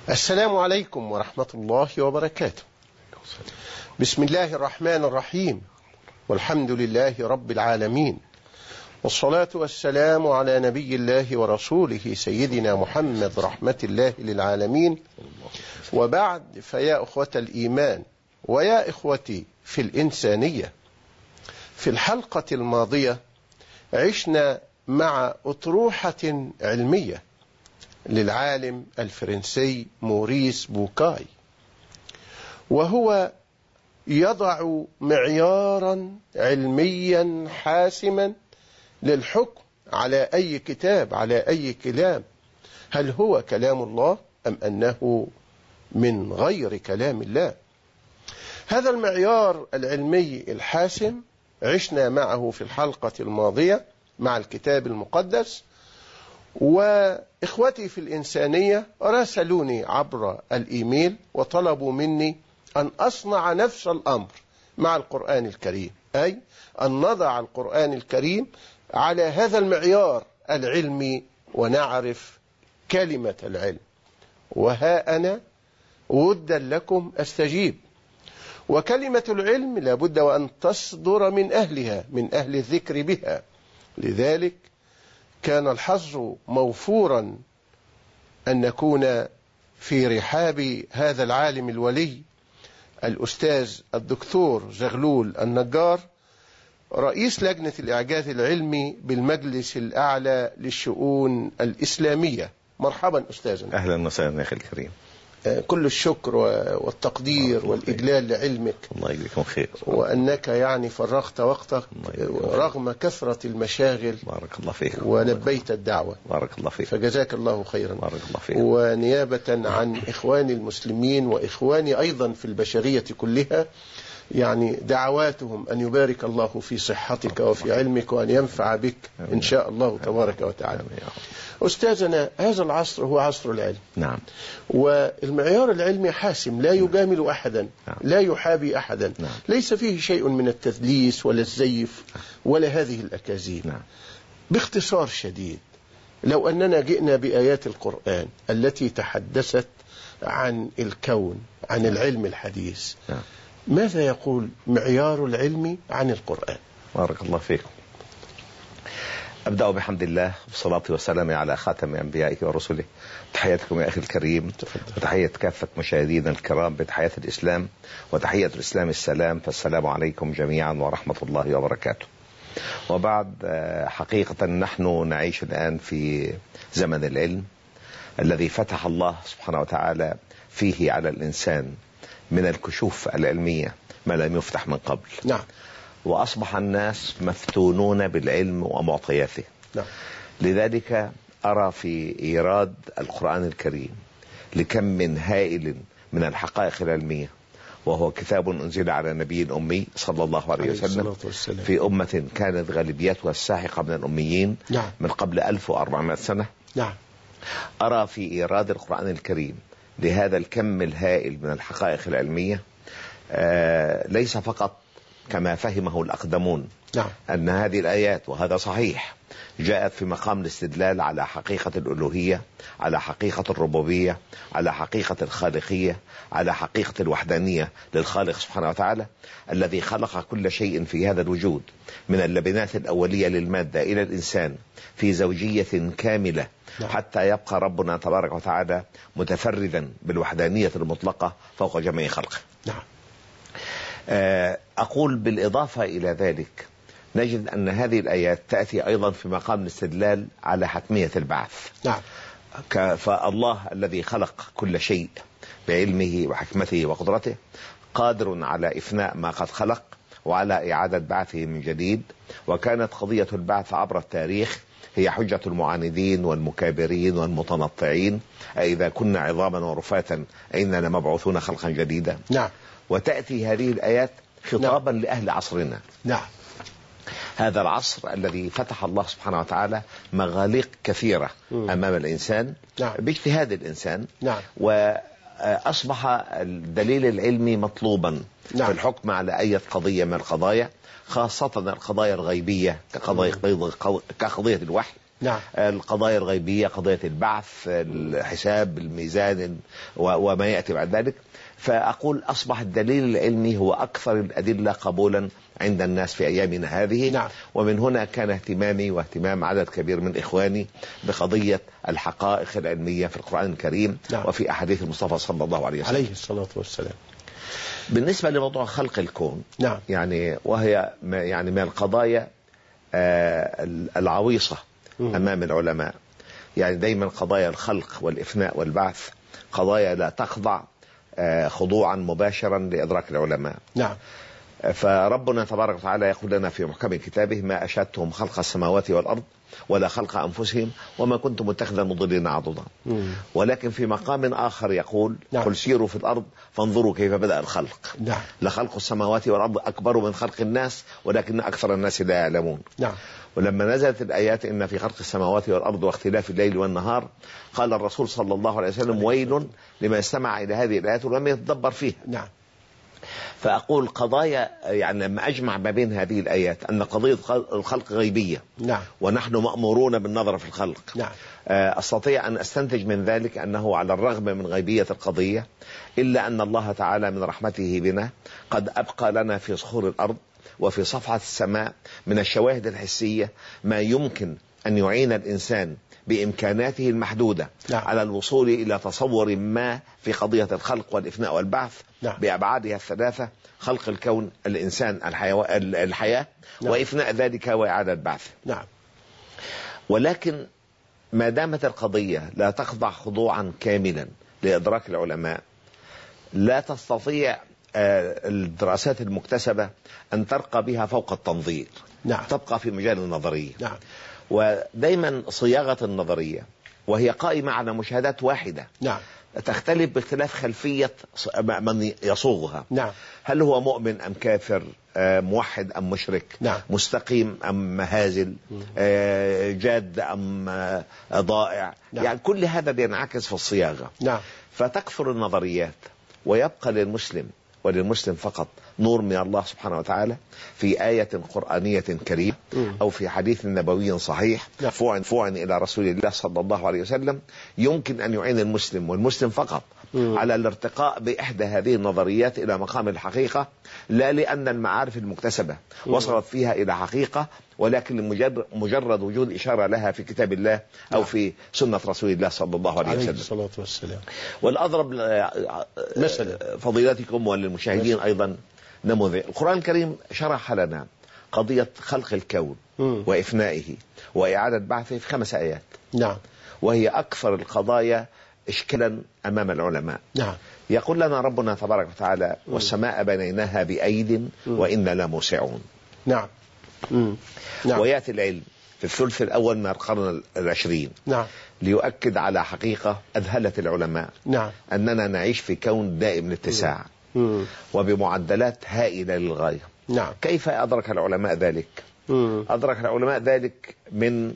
السلام عليكم ورحمة الله وبركاته. بسم الله الرحمن الرحيم، والحمد لله رب العالمين، والصلاة والسلام على نبي الله ورسوله سيدنا محمد رحمة الله للعالمين. وبعد، فيا أخوة الإيمان ويا إخوتي في الإنسانية، في الحلقة الماضية عشنا مع أطروحة علمية للعالم الفرنسي موريس بوكاي، وهو يضع معيارا علميا حاسما للحكم على أي كتاب، على أي كلام، هل هو كلام الله أم أنه من غير كلام الله. هذا المعيار العلمي الحاسم عشنا معه في الحلقة الماضية مع الكتاب المقدس، وإخوتي في الإنسانية راسلوني عبر الإيميل وطلبوا مني أن أصنع نفس الأمر مع القرآن الكريم، أي أن نضع القرآن الكريم على هذا المعيار العلمي ونعرف كلمة العلم. وها أنا ودا لكم أستجيب، وكلمة العلم لابد وأن تصدر من أهلها، من أهل الذكر بها. لذلك كان الحظ موفورا أن نكون في رحاب هذا العالم الولي الأستاذ الدكتور زغلول النجار، رئيس لجنة الإعجاز العلمي بالمجلس الأعلى للشؤون الإسلامية. مرحبا أستاذنا. أهلا وسهلا يا أخي الكريم. كل الشكر والتقدير والإجلال لعلمك. الله يجزيكم خير. وأنك يعني فرغت وقتك رغم كثرة المشاغل. بارك الله فيك. ولبيت الدعوة. بارك الله فيك. فجزاك الله خيرا. بارك الله فيك. ونيابة عن إخواني المسلمين وإخواني أيضا في البشرية كلها، يعني دعواتهم أن يبارك الله في صحتك وفي علمك وأن ينفع بك إن شاء الله تبارك وتعالى. أستاذنا، هذا العصر هو عصر العلم. نعم. والمعيار العلمي حاسم، لا يجامل أحدا. نعم. لا يحابي أحدا. نعم. ليس فيه شيء من التدليس ولا الزيف ولا هذه الأكاذيب. نعم. باختصار شديد، لو أننا جئنا بآيات القرآن التي تحدثت عن الكون، عن العلم الحديث، نعم، ماذا يقول معيار العلم عن القرآن؟ بارك الله فيكم. أبدأ بحمد الله والصلاة والسلام على خاتم أنبيائه ورسله. تحياتكم يا أخي الكريم، وتحية كافة مشاهدينا الكرام بتحية الإسلام، وتحية الإسلام السلام، فالسلام عليكم جميعا ورحمة الله وبركاته. وبعد، حقيقة نحن نعيش الآن في زمن العلم الذي فتح الله سبحانه وتعالى فيه على الإنسان من الكشوف العلمية ما لم يفتح من قبل. نعم. وأصبح الناس مفتونون بالعلم ومعطياته. نعم. لذلك أرى في إيراد القرآن الكريم لكم من هائل من الحقائق العلمية، وهو كتاب أنزل على نبي أمي صلى الله عليه وسلم في أمة كانت غالبيتها الساحقة من الأميين. نعم. من قبل 1400 سنة. نعم. أرى في إيراد القرآن الكريم لهذا الكم الهائل من الحقائق العلمية ليس فقط كما فهمه الأقدمون. نعم. أن هذه الآيات، وهذا صحيح، جاءت في مقام الاستدلال على حقيقة الألوهية، على حقيقة الربوبية، على حقيقة الخالقية، على حقيقة الوحدانية للخالق سبحانه وتعالى الذي خلق كل شيء في هذا الوجود، من اللبنات الأولية للمادة إلى الإنسان في زوجية كاملة. نعم. حتى يبقى ربنا تبارك وتعالى متفردا بالوحدانية المطلقة فوق جميع خلقه. نعم. أقول بالإضافة إلى ذلك نجد أن هذه الآيات تأتي أيضا في مقام الاستدلال على حتمية البعث. نعم. فالله الذي خلق كل شيء بعلمه وحكمته وقدرته قادر على إفناء ما قد خلق وعلى إعادة بعثه من جديد. وكانت قضية البعث عبر التاريخ هي حجة المعاندين والمكابرين والمتنطعين، أئذا كنا عظاما ورفاتا أئنا لمبعوثون خلقا جديدا. نعم. وتأتي هذه الآيات خطابا لأهل عصرنا. نعم. هذا العصر الذي فتح الله سبحانه وتعالى مغاليق كثيرة أمام الإنسان. نعم. باجتهاد الإنسان. نعم. وأصبح الدليل العلمي مطلوبا. نعم. في الحكم على أي قضية من القضايا، خاصة القضايا الغيبية كقضية الوحي. نعم. القضايا الغيبية، قضية البعث، الحساب، الميزان، وما يأتي بعد ذلك. فأقول أصبح الدليل العلمي هو أكثر الأدلة قبولا عند الناس في أيامنا هذه. نعم. ومن هنا كان اهتمامي واهتمام عدد كبير من إخواني بقضية الحقائق العلمية في القرآن الكريم. نعم. وفي أحاديث المصطفى صلى الله عليه وسلم عليه الصلاة والسلام. بالنسبة لموضوع خلق الكون، نعم. يعني وهي يعني من القضايا العويصة أمام العلماء. يعني دايما قضايا الخلق والإفناء والبعث قضايا لا تخضع خضوعا مباشرا لإدراك العلماء. نعم. فربنا تبارك وتعالى يقول لنا في محكم كتابه: ما أشهدتهم خلق السماوات والأرض ولا خلق أنفسهم وما كنت متخذ المضلين عضدا. ولكن في مقام آخر يقول: نعم. قل سيروا في الأرض فانظروا كيف بدأ الخلق. نعم. لخلق السماوات والأرض أكبر من خلق الناس ولكن أكثر الناس لا يعلمون. نعم. ولما نزلت الآيات: إن في خلق السماوات والأرض واختلاف الليل والنهار، قال الرسول صلى الله عليه وسلم: ويل لمن استمع إلى هذه الآيات ولم يتدبر فيها. نعم. فأقول قضايا، يعني لما أجمع ما بين هذه الآيات أن قضية الخلق غيبية. نعم. ونحن مأمورون بالنظر في الخلق. نعم. أستطيع أن أستنتج من ذلك أنه على الرغم من غيبية القضية إلا أن الله تعالى من رحمته بنا قد أبقى لنا في صخور الأرض وفي صفحة السماء من الشواهد الحسية ما يمكن أن يعين الإنسان بإمكاناته المحدودة. نعم. على الوصول إلى تصور ما في قضية الخلق والإفناء والبعث. نعم. بأبعادها الثلاثة: خلق الكون، الإنسان، الحياة. نعم. وإفناء ذلك وإعادة البعث. نعم. ولكن ما دامت القضية لا تخضع خضوعا كاملا لإدراك العلماء، لا تستطيع الدراسات المكتسبة أن ترقى بها فوق التنظير. نعم. تبقى في مجال النظرية. نعم. ودايما صياغة النظرية وهي قائمة على مشاهدات واحدة. نعم. تختلف باختلاف خلفية من يصوغها. نعم. هل هو مؤمن أم كافر، موحد أم مشرك. نعم. مستقيم أم هازل، جاد أم ضائع. نعم. يعني كل هذا بينعكس في الصياغة. نعم. فتكثر النظريات ويبقى للمسلم فقط نور من الله سبحانه وتعالى في آية قرآنية كريمة أو في حديث نبوي صحيح فوعن إلى رسول الله صلى الله عليه وسلم، يمكن أن يعين المسلم والمسلم فقط على الارتقاء بإحدى هذه النظريات إلى مقام الحقيقة، لا لأن المعارف المكتسبة وصلت فيها إلى حقيقة، ولكن مجرد وجود إشارة لها في كتاب الله أو في سنة رسول الله صلى الله عليه وسلم. الصلاة والسلام. والأضرب مثلا فضيلتكم وللمشاهدين أيضا نموذج. القرآن الكريم شرح لنا قضية خلق الكون وإفنائه وإعادة بعثه في 5 آيات. نعم. وهي أكثر القضايا إشكالا أمام العلماء. نعم. يقول لنا ربنا تبارك وتعالى: والسماء بنيناها بأيد وإنا لموسعون. نعم. نعم. ويأتي العلم في الثلث الأول من القرن 20. نعم. ليؤكد على حقيقة أذهلت العلماء. نعم. أننا نعيش في كون دائم الاتساع وبمعدلات هائلة للغاية. نعم. كيف أدرك العلماء ذلك؟ أدرك العلماء ذلك من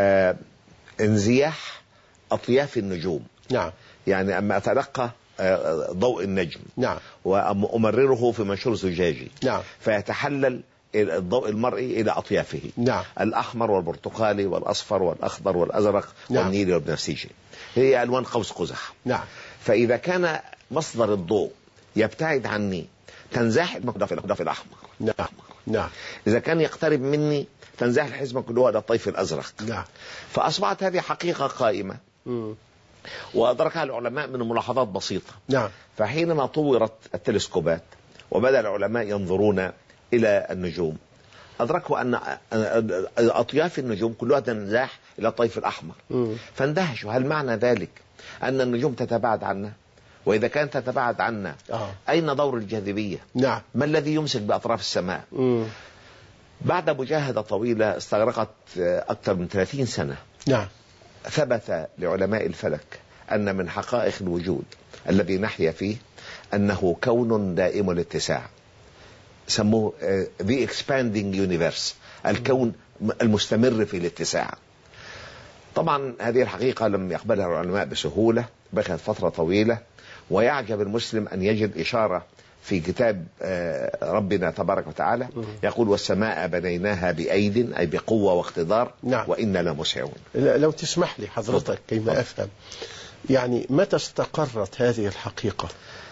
انزياح أطياف النجوم. نعم. يعني أما أتلقى ضوء النجم. نعم. وأمرره في منشور زجاجي. نعم. فيتحلل الضوء المرئي إلى أطيافه. نعم. الأحمر والبرتقالي والأصفر والأخضر والأزرق. نعم. والنيلي والبنفسجي، هي ألوان قوس قزح. نعم. فإذا كان مصدر الضوء يبتعد عني تنزاح في الأحمر. نعم. نعم. إذا كان يقترب مني تنزاح الحزمة كلها إلى الطيف الأزرق. نعم. فأصبحت هذه حقيقة قائمة وأدركها العلماء من ملاحظات بسيطة. نعم. فحينما طورت التلسكوبات وبدأ العلماء ينظرون إلى النجوم، أدركوا أن أطياف النجوم كلها تنزاح إلى الطيف الأحمر. فاندهشوا: هل معنى ذلك أن النجوم تتباعد عنا؟ وإذا كانت تتباعد عنا أين دور الجاذبية؟ نعم. ما الذي يمسك بأطراف السماء؟ بعد مجاهدة طويلة استغرقت أكثر من 30 سنة. نعم. ثبت لعلماء الفلك أن من حقائق الوجود الذي نحيا فيه أنه كون دائم الاتساع، سموه the expanding universe، الكون المستمر في الاتساع. طبعا هذه الحقيقة لم يقبلها العلماء بسهولة، بقيت فترة طويلة، ويعجب المسلم أن يجد إشارة في كتاب ربنا تبارك وتعالى يقول والسماء بنيناها بأيد أي بقوة واقتدار وإنا لموسعون. لو تسمح لي حضرتك كيما أفهم، يعني متى استقرت هذه الحقيقة؟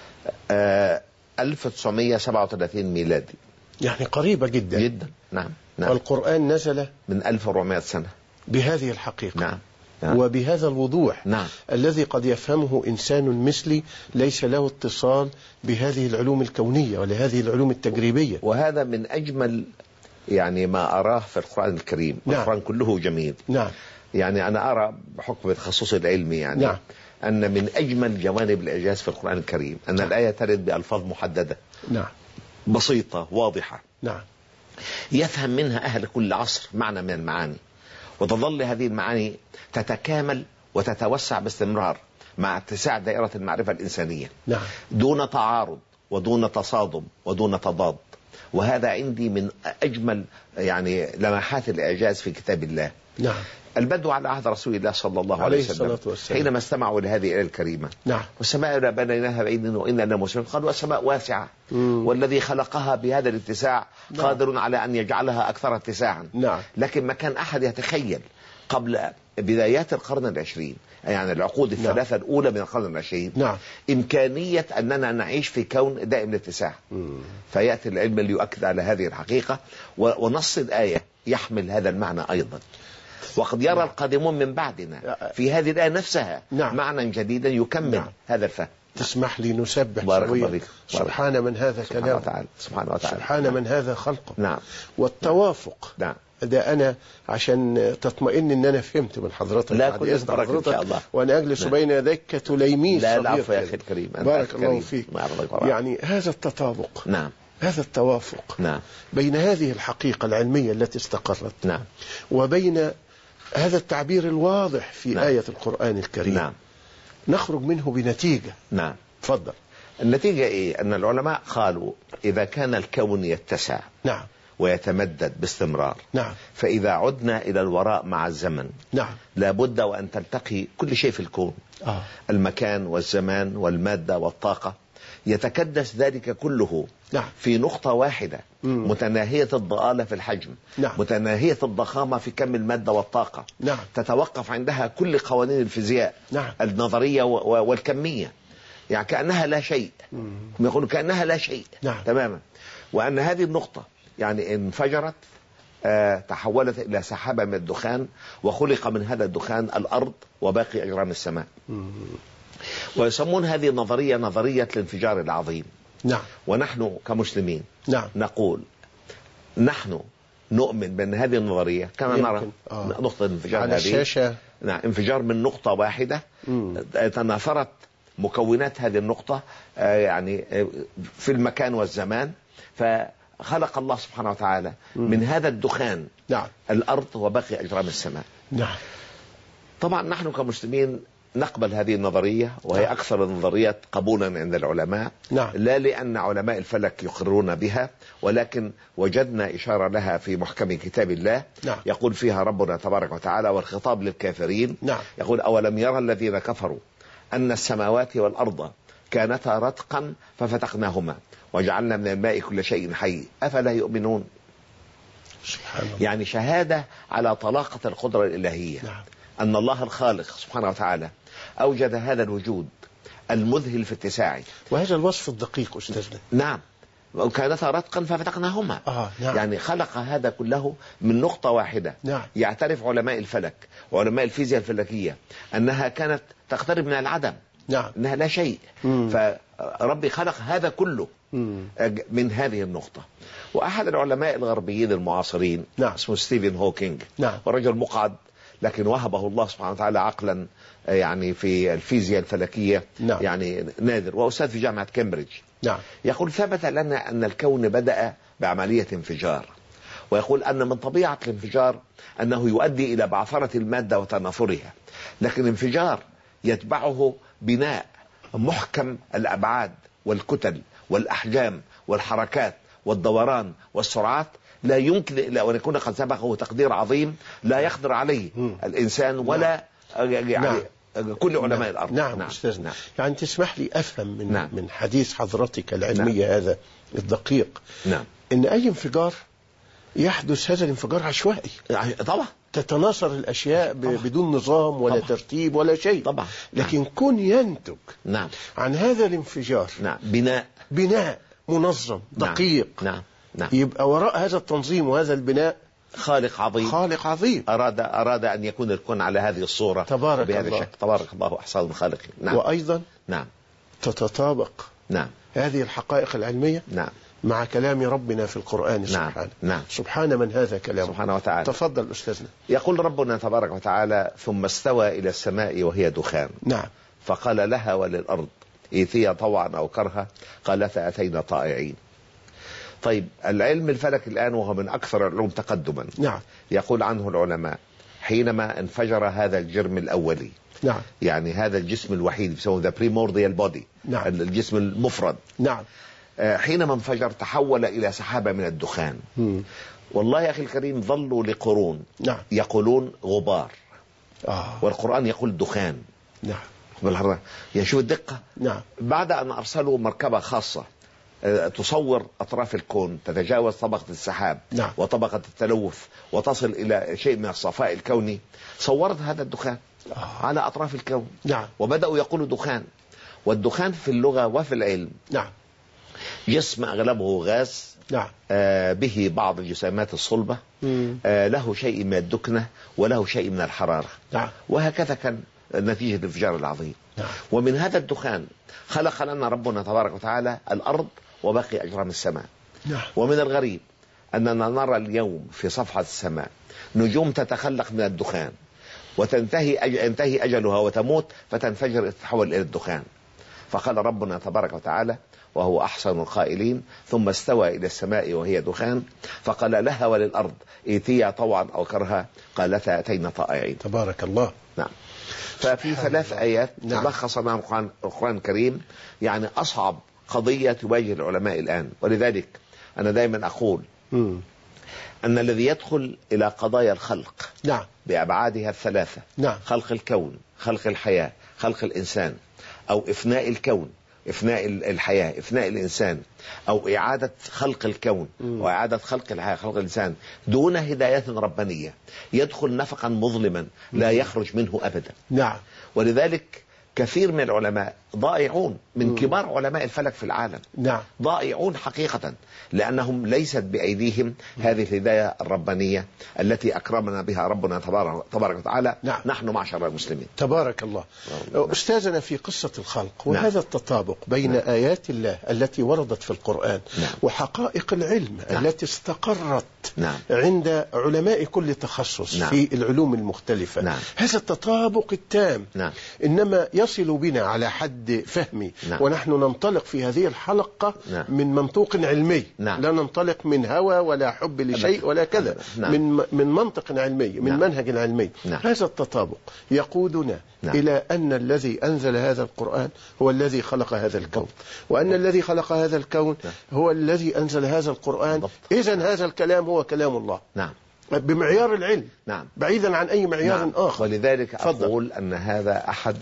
1937 ميلادي، يعني قريبة جدا جدا. نعم. والقرآن نزل من 1400 سنة بهذه الحقيقة. نعم. وبهذا الوضوح الذي قد يفهمه إنسان مثلي ليس له اتصال بهذه العلوم الكونية ولا هذه العلوم التجريبية. وهذا من أجمل يعني ما أراه في القرآن الكريم. القرآن كله جميل. يعني أنا أرى بحكم تخصصي العلمي يعني أن من أجمل جوانب الإعجاز في القرآن الكريم أن الآية ترد بألفاظ محددة بسيطة واضحة يفهم منها أهل كل عصر معنى من المعاني، وتظل هذه المعاني تتكامل وتتوسع باستمرار مع اتساع دائرة المعرفة الإنسانية دون تعارض ودون تصادم ودون تضاد. وهذا عندي من أجمل يعني لمحات الإعجاز في كتاب الله. البدو على عهد رسول الله صلى الله عليه وسلم حينما استمعوا لهذه الآية الكريمة والسماء بنيناها بأيد وإنا لموسعون قالوا السماء واسعة والذي خلقها بهذا الاتساع قادر على أن يجعلها أكثر اتساعا. لكن ما كان أحد يتخيل قبل بدايات القرن العشرين يعني العقود الثلاثة الأولى من القرن العشرين إمكانية أننا نعيش في كون دائم الاتساع. فيأتي العلم ليؤكد على هذه الحقيقة ونص الآية يحمل هذا المعنى أيضا. وقد يرى القادمون من بعدنا في هذه الآية نفسها معنى جديدا يكمل هذا الفهم. تسمح لي نسبح سويا سبحان من هذا كلامه، سبحان من هذا خلقه. والتوافق ده أنا عشان تطمئن إن أنا فهمت من حضرتك. لا كل إذن حضرتك وأنا أجلس بين يديك كتليميذ صغير. لا العفو يا أخي الكريم، بارك الله فيك. يعني هذا التطابق هذا التوافق بين هذه الحقيقة العلمية التي استقرت وبين هذا التعبير الواضح في آية القرآن الكريم نخرج منه بنتيجة. تفضل. النتيجة إيه؟ أن العلماء قالوا إذا كان الكون يتسع ويتمدد باستمرار فإذا عدنا إلى الوراء مع الزمن لابد وأن تلتقي كل شيء في الكون المكان والزمان والمادة والطاقة يتكدس ذلك كله في نقطة واحدة متناهية الضآلة في الحجم متناهية الضخامة في كم المادة والطاقة تتوقف عندها كل قوانين الفيزياء النظرية والكمية يعني كأنها لا شيء. يقولوا كأنها لا شيء تماما. وأن هذه النقطة يعني انفجرت تحولت إلى سحابة من الدخان وخلق من هذا الدخان الأرض وباقي أجرام السماء. ويسمون هذه النظرية نظرية الانفجار العظيم. ونحن كمسلمين نقول نحن نؤمن بأن هذه النظرية كما نرى نقطة انفجار على الشاشة انفجار من نقطة واحدة تناثرت مكونات هذه النقطة يعني في المكان والزمان فخلق الله سبحانه وتعالى من هذا الدخان الأرض وباقي أجرام السماء. طبعا نحن كمسلمين نقبل هذه النظرية وهي أكثر النظريات قبولا عند العلماء لا لأن علماء الفلك يقرون بها ولكن وجدنا إشارة لها في محكم كتاب الله يقول فيها ربنا تبارك وتعالى والخطاب للكافرين يقول أولم يرى الذين كفروا أن السماوات والأرض كانتا رتقا ففتقناهما وجعلنا من الماء كل شيء حي أفلا يؤمنون. يعني شهادة على طلاقة القدرة الإلهية أن الله الخالق سبحانه وتعالى أوجد هذا الوجود المذهل في اتساعه. وهذا الوصف الدقيق أستاذنا. وكانتا رتقا ففتقناهما يعني خلق هذا كله من نقطة واحدة. يعترف علماء الفلك وعلماء الفيزياء الفلكية أنها كانت تقترب من العدم أنها لا شيء. فربي خلق هذا كله من هذه النقطة. وأحد العلماء الغربيين المعاصرين اسمه ستيفن هوكينج ورجل مقعد لكن وهبه الله سبحانه وتعالى عقلا يعني في الفيزياء الفلكية يعني نادر وأستاذ في جامعة كامبريدج. يقول ثبت لنا أن الكون بدأ بعملية انفجار ويقول أن من طبيعة الانفجار أنه يؤدي إلى بعثرة المادة وتناثرها لكن انفجار يتبعه بناء محكم الأبعاد والكتل والأحجام والحركات والدوران والسرعات لا يمكن إلا أن يكون قد سبقه تقدير عظيم لا يقدر عليه الإنسان ولا يعني كل علماء الأرض. نعم أستاذنا. نعم. يعني تسمح لي أفهم من, نعم. من حديث حضرتك العلمية هذا الدقيق، نعم. إن أي انفجار يحدث هذا الانفجار عشوائي، طبعا تتناثر الأشياء بدون نظام ولا طبعا. ترتيب ولا شيء. طبعا. لكن كن ينتج نعم. عن هذا الانفجار نعم. بناء منظم دقيق. نعم. نعم. يبقى وراء هذا التنظيم وهذا البناء خالق عظيم، خالق عظيم أراد أن يكون الكون على هذه الصورة تبارك بهذا الله. الشكل. تبارك الله أحسن الخالقين. نعم. وأيضا نعم. تتطابق نعم. هذه الحقائق العلمية نعم. مع كلام ربنا في القرآن سبحانه. نعم. سبحان من هذا كلامه سبحانه وتعالى. تفضل أستاذنا. يقول ربنا تبارك وتعالى: ثم استوى إلى السماء وهي دخان نعم. فقال لها وللأرض ائتيا طوعا أو كرها قالتا أتينا طائعين. طيب، العلم الفلك الآن وهو من أكثر العلوم تقدما. نعم. يقول عنه العلماء حينما انفجر هذا الجرم الأولي، نعم. يعني هذا الجسم الوحيد يسمونه ذا بريمورديال بودي، نعم. الجسم المفرد، نعم. حينما انفجر تحول إلى سحابة من الدخان. والله يا أخي الكريم ظلوا لقرون نعم. يقولون غبار، والقرآن يقول دخان. نعم. يعني شوف الدقة. نعم. بعد أن أرسلوا مركبة خاصة تصور أطراف الكون، تتجاوز طبقة السحاب نعم. وطبقة التلوث وتصل إلى شيء من الصفاء الكوني، صورت هذا الدخان على أطراف الكون. نعم. وبدأوا يقولوا دخان. والدخان في اللغة وفي العلم نعم. جسم أغلبه غاز، نعم. به بعض الجسيمات الصلبة، له شيء من الدكنة وله شيء من الحرارة. نعم. وهكذا كان نتيجة الانفجار العظيم. نعم. ومن هذا الدخان خلق لنا ربنا تبارك وتعالى الأرض وباقي أجرام السماء. نعم. ومن الغريب أننا نرى اليوم في صفحة السماء نجوم تتخلق من الدخان ينتهي أجلها وتموت فتنفجر تتحول إلى الدخان. فقال ربنا تبارك وتعالى وهو أحسن القائلين: ثم استوى إلى السماء وهي دخان فقال لها وللأرض ائتيا طوعا أو كرها قالتا أتينا طائعين. تبارك الله. نعم. ففي 3 آيات تلخص لنا القرآن الكريم يعني أصعب قضية تواجه العلماء الآن. ولذلك أنا دائما أقول أن الذي يدخل إلى قضايا الخلق نعم. بأبعادها ال3، نعم. خلق الكون، خلق الحياة، خلق الإنسان، أو إفناء الكون، إفناء الحياة، إفناء الإنسان، أو إعادة خلق الكون وإعادة خلق الحياة، خلق الإنسان، دون هداية ربانية يدخل نفقا مظلما لا يخرج منه أبدا. نعم. ولذلك كثير من العلماء ضائعون، من كبار علماء الفلك في العالم. نعم. ضائعون حقيقة، لأنهم ليست بأيديهم هذه الهداية الربانية التي أكرمنا بها ربنا تبارك وتعالى. نعم. نحن معشر المسلمين. تبارك الله. أستاذنا في قصة الخلق وهذا التطابق بين آيات الله التي وردت في القرآن وحقائق العلم التي استقرت عند علماء كل تخصص في العلوم المختلفة، هذا التطابق التام إنما يصل بنا على حد فهمي، ونحن ننطلق في هذه الحلقة من منطوق علمي، لا ننطلق من هوى ولا حب لشيء ولا كذا، من منطق علمي، من منهج علمي. هذا التطابق يقودنا إلى أن الذي أنزل هذا القرآن هو الذي خلق هذا الكون، وأن الذي خلق هذا الكون هو الذي أنزل هذا القرآن. إذن هذا الكلام هو كلام الله بمعيار العلم، بعيدا عن أي معيار آخر. ولذلك أقول أن هذا أحد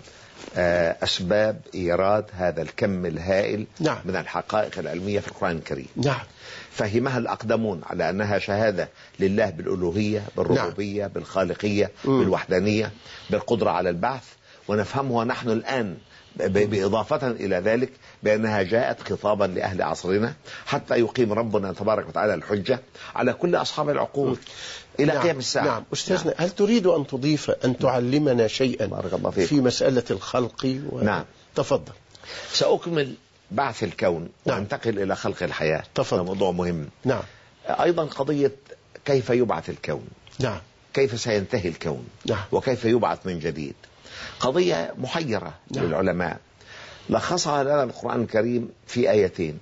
أسباب إيراد هذا الكم الهائل من الحقائق العلمية في القرآن الكريم. فهمها الأقدمون على أنها شهادة لله بالألوهية، بالربوبية، بالخالقية، بالوحدانية، بالقدرة على البعث. ونفهمها نحن الآن بإضافة إلى ذلك بأنها جاءت خطابا لأهل عصرنا حتى يقيم ربنا تبارك وتعالى الحجة على كل أصحاب العقول إلى قيام الساعة. نعم. أستاذنا، هل تريد أن تضيف أن تعلمنا شيئا في مسألة الخلق نعم. تفضل. سأكمل بعث الكون وانتقل إلى خلق الحياة. تفضل. موضوع مهم. نعم. أيضا قضية كيف يبعث الكون، نعم. كيف سينتهي الكون، وكيف يبعث من جديد، قضية محيرة للعلماء. لخصها لنا القرآن الكريم في آيتين،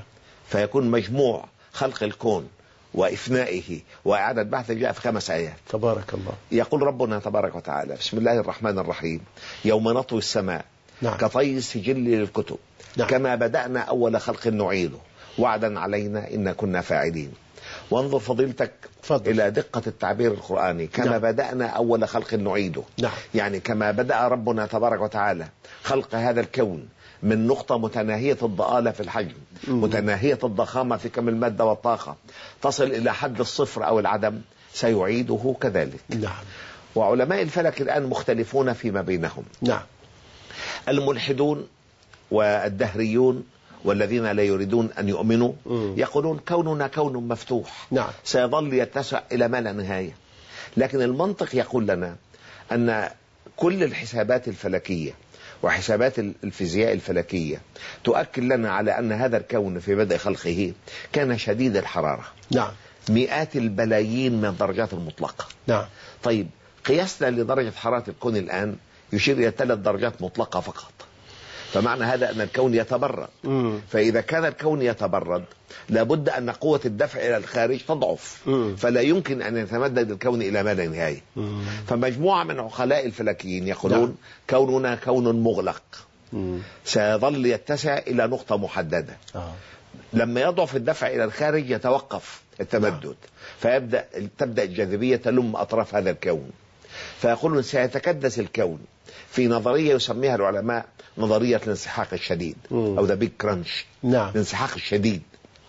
فيكون مجموع خلق الكون وإفنائه وإعادة بعثه جاء في 5 آيات. تبارك الله. يقول ربنا تبارك وتعالى: بسم الله الرحمن الرحيم: يوم نطوي السماء كطي السجل للكتب كما بدأنا أول خلق نعيده وعدا علينا إن كنا فاعلين. وانظر فضيلتك فضل. إلى دقة التعبير القرآني. كما نعم. بدأنا أول خلق نعيده. نعم. يعني كما بدأ ربنا تبارك وتعالى خلق هذا الكون من نقطة متناهية الضآلة في الحجم، متناهية الضخامة في كم المادة والطاقة، تصل إلى حد الصفر أو العدم، سيعيده كذلك. نعم. وعلماء الفلك الآن مختلفون فيما بينهم. نعم. الملحدون والدهريون والذين لا يريدون أن يؤمنوا يقولون كوننا كون مفتوح، نعم. سيظل يتسع إلى ما لا نهاية. لكن المنطق يقول لنا أن كل الحسابات الفلكية وحسابات الفيزياء الفلكية تؤكد لنا على أن هذا الكون في بدء خلقه كان شديد الحرارة. نعم. مئات البلايين من الدرجات المطلقة. نعم. طيب قياسنا لدرجة حرارة الكون الآن يشير إلى 3 درجات مطلقة فقط. فمعنى هذا أن الكون يتبرد. فإذا كان الكون يتبرد لابد أن قوة الدفع إلى الخارج تضعف، فلا يمكن أن يتمدد الكون إلى ما لا نهاية. فمجموعة من عقلاء الفلكيين يقولون كوننا كون مغلق، سيظل يتسع إلى نقطة محددة. لما يضعف الدفع إلى الخارج يتوقف التمدد، تبدأ الجاذبية تلم أطراف هذا الكون. فيقولون سيتكدس الكون في نظرية يسميها العلماء نظرية الانسحاق الشديد أو ذا بيج كرانش. نعم. الانسحاق الشديد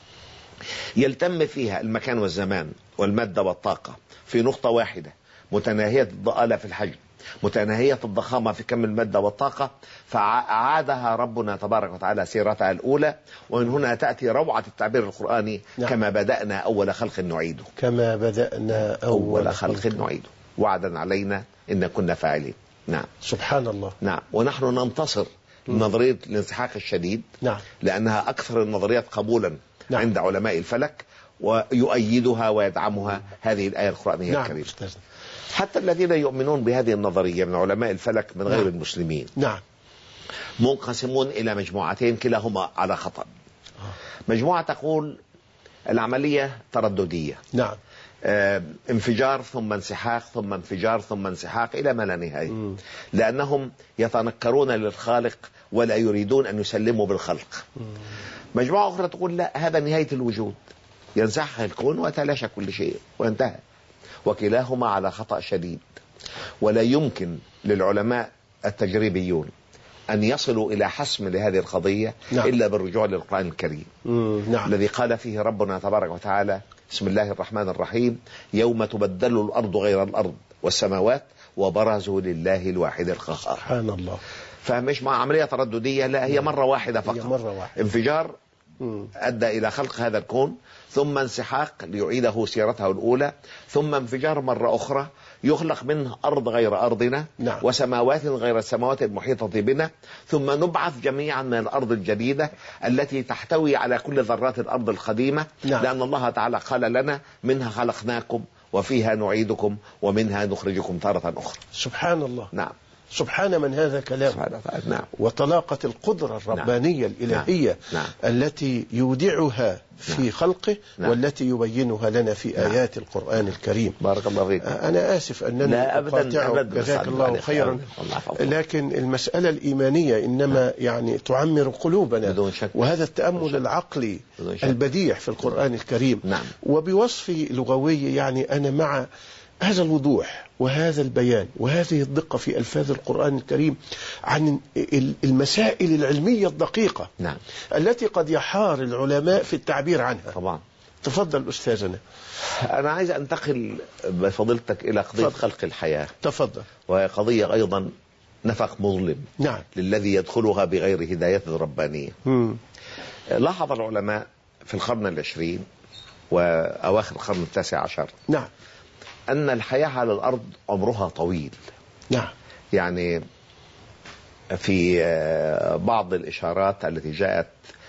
يلتم فيها المكان والزمان والمادة والطاقة في نقطة واحدة متناهية الضآلة في الحجم، متناهية الضخامة في كم المادة والطاقة، فأعادها ربنا تبارك وتعالى سيرتها الأولى. ومن هنا تأتي روعة التعبير القرآني. نعم. كما بدأنا أول خلق نعيده. كما بدأنا أول خلق نعيده وعدا علينا إن كنا فاعلين. نعم. سبحان الله. نعم. ونحن ننتصر نظرية الانسحاق الشديد. نعم. لأنها أكثر النظريات قبولا. نعم. عند علماء الفلك، ويؤيدها ويدعمها هذه الآية القرآنية. نعم. الكريمة. حتى الذين يؤمنون بهذه النظرية من علماء الفلك من غير المسلمين. نعم. منقسمون إلى مجموعتين كلاهما على خطأ. مجموعة تقول العملية ترددية. نعم. انفجار ثم انسحاق ثم انفجار ثم انسحاق إلى ما لا نهاية. لأنهم يتنكرون للخالق ولا يريدون أن يسلموا بالخلق. مجموعة أخرى تقول لا، هذا نهاية الوجود، ينسحق الكون ويتلاشى كل شيء وانتهى. وكلاهما على خطأ شديد، ولا يمكن للعلماء التجريبيون أن يصلوا إلى حسم لهذه القضية. نعم. إلا بالرجوع للقرآن الكريم. نعم. الذي قال فيه ربنا تبارك وتعالى بسم الله الرحمن الرحيم يوم تبدل الأرض غير الأرض والسماوات وبرزوا لله الواحد القهار. سبحان الله. فمش مع عملية ترددية، لا، هي مرة واحدة فقط. هي مرة واحدة. انفجار أدى إلى خلق هذا الكون، ثم انسحاق ليعيده سيرته الأولى، ثم انفجار مرة أخرى يخلق منه أرض غير أرضنا. نعم. وسماوات غير السماوات المحيطة بنا، ثم نبعث جميعا من الأرض الجديدة التي تحتوي على كل ذرات الأرض القديمة. نعم. لأن الله تعالى قال لنا منها خلقناكم وفيها نعيدكم ومنها نخرجكم تارة أخرى. سبحان الله. نعم. سبحان من هذا كلام. نعم. وطلاقة القدرة الربانية. نعم. الإلهية. نعم. التي يودعها في. نعم. خلقه. نعم. والتي يبينها لنا في. نعم. آيات القرآن الكريم. بارك الله فيك. أنا آسف أنني أقاطعك، جزاك الله خيرا، لكن المسألة الإيمانية إنما يعني تعمر قلوبنا بدون شك. وهذا التأمل العقلي البديع في القرآن الكريم. نعم. وبوصفه لغوي يعني أنا مع هذا الوضوح وهذا البيان وهذه الدقة في ألفاظ القرآن الكريم عن المسائل العلمية الدقيقة. نعم. التي قد يحار العلماء في التعبير عنها. طبعا. تفضل أستاذنا. أنا عايز أنتقل بفضلتك إلى قضية خلق الحياة. تفضل. وهي قضية أيضا نفق مظلم. نعم. للذي يدخلها بغير هداية ربانية. لاحظ العلماء في القرن العشرين وأواخر القرن التاسع عشر. نعم. أن الحياة على الأرض عمرها طويل. نعم. يعني في بعض الإشارات التي جاءت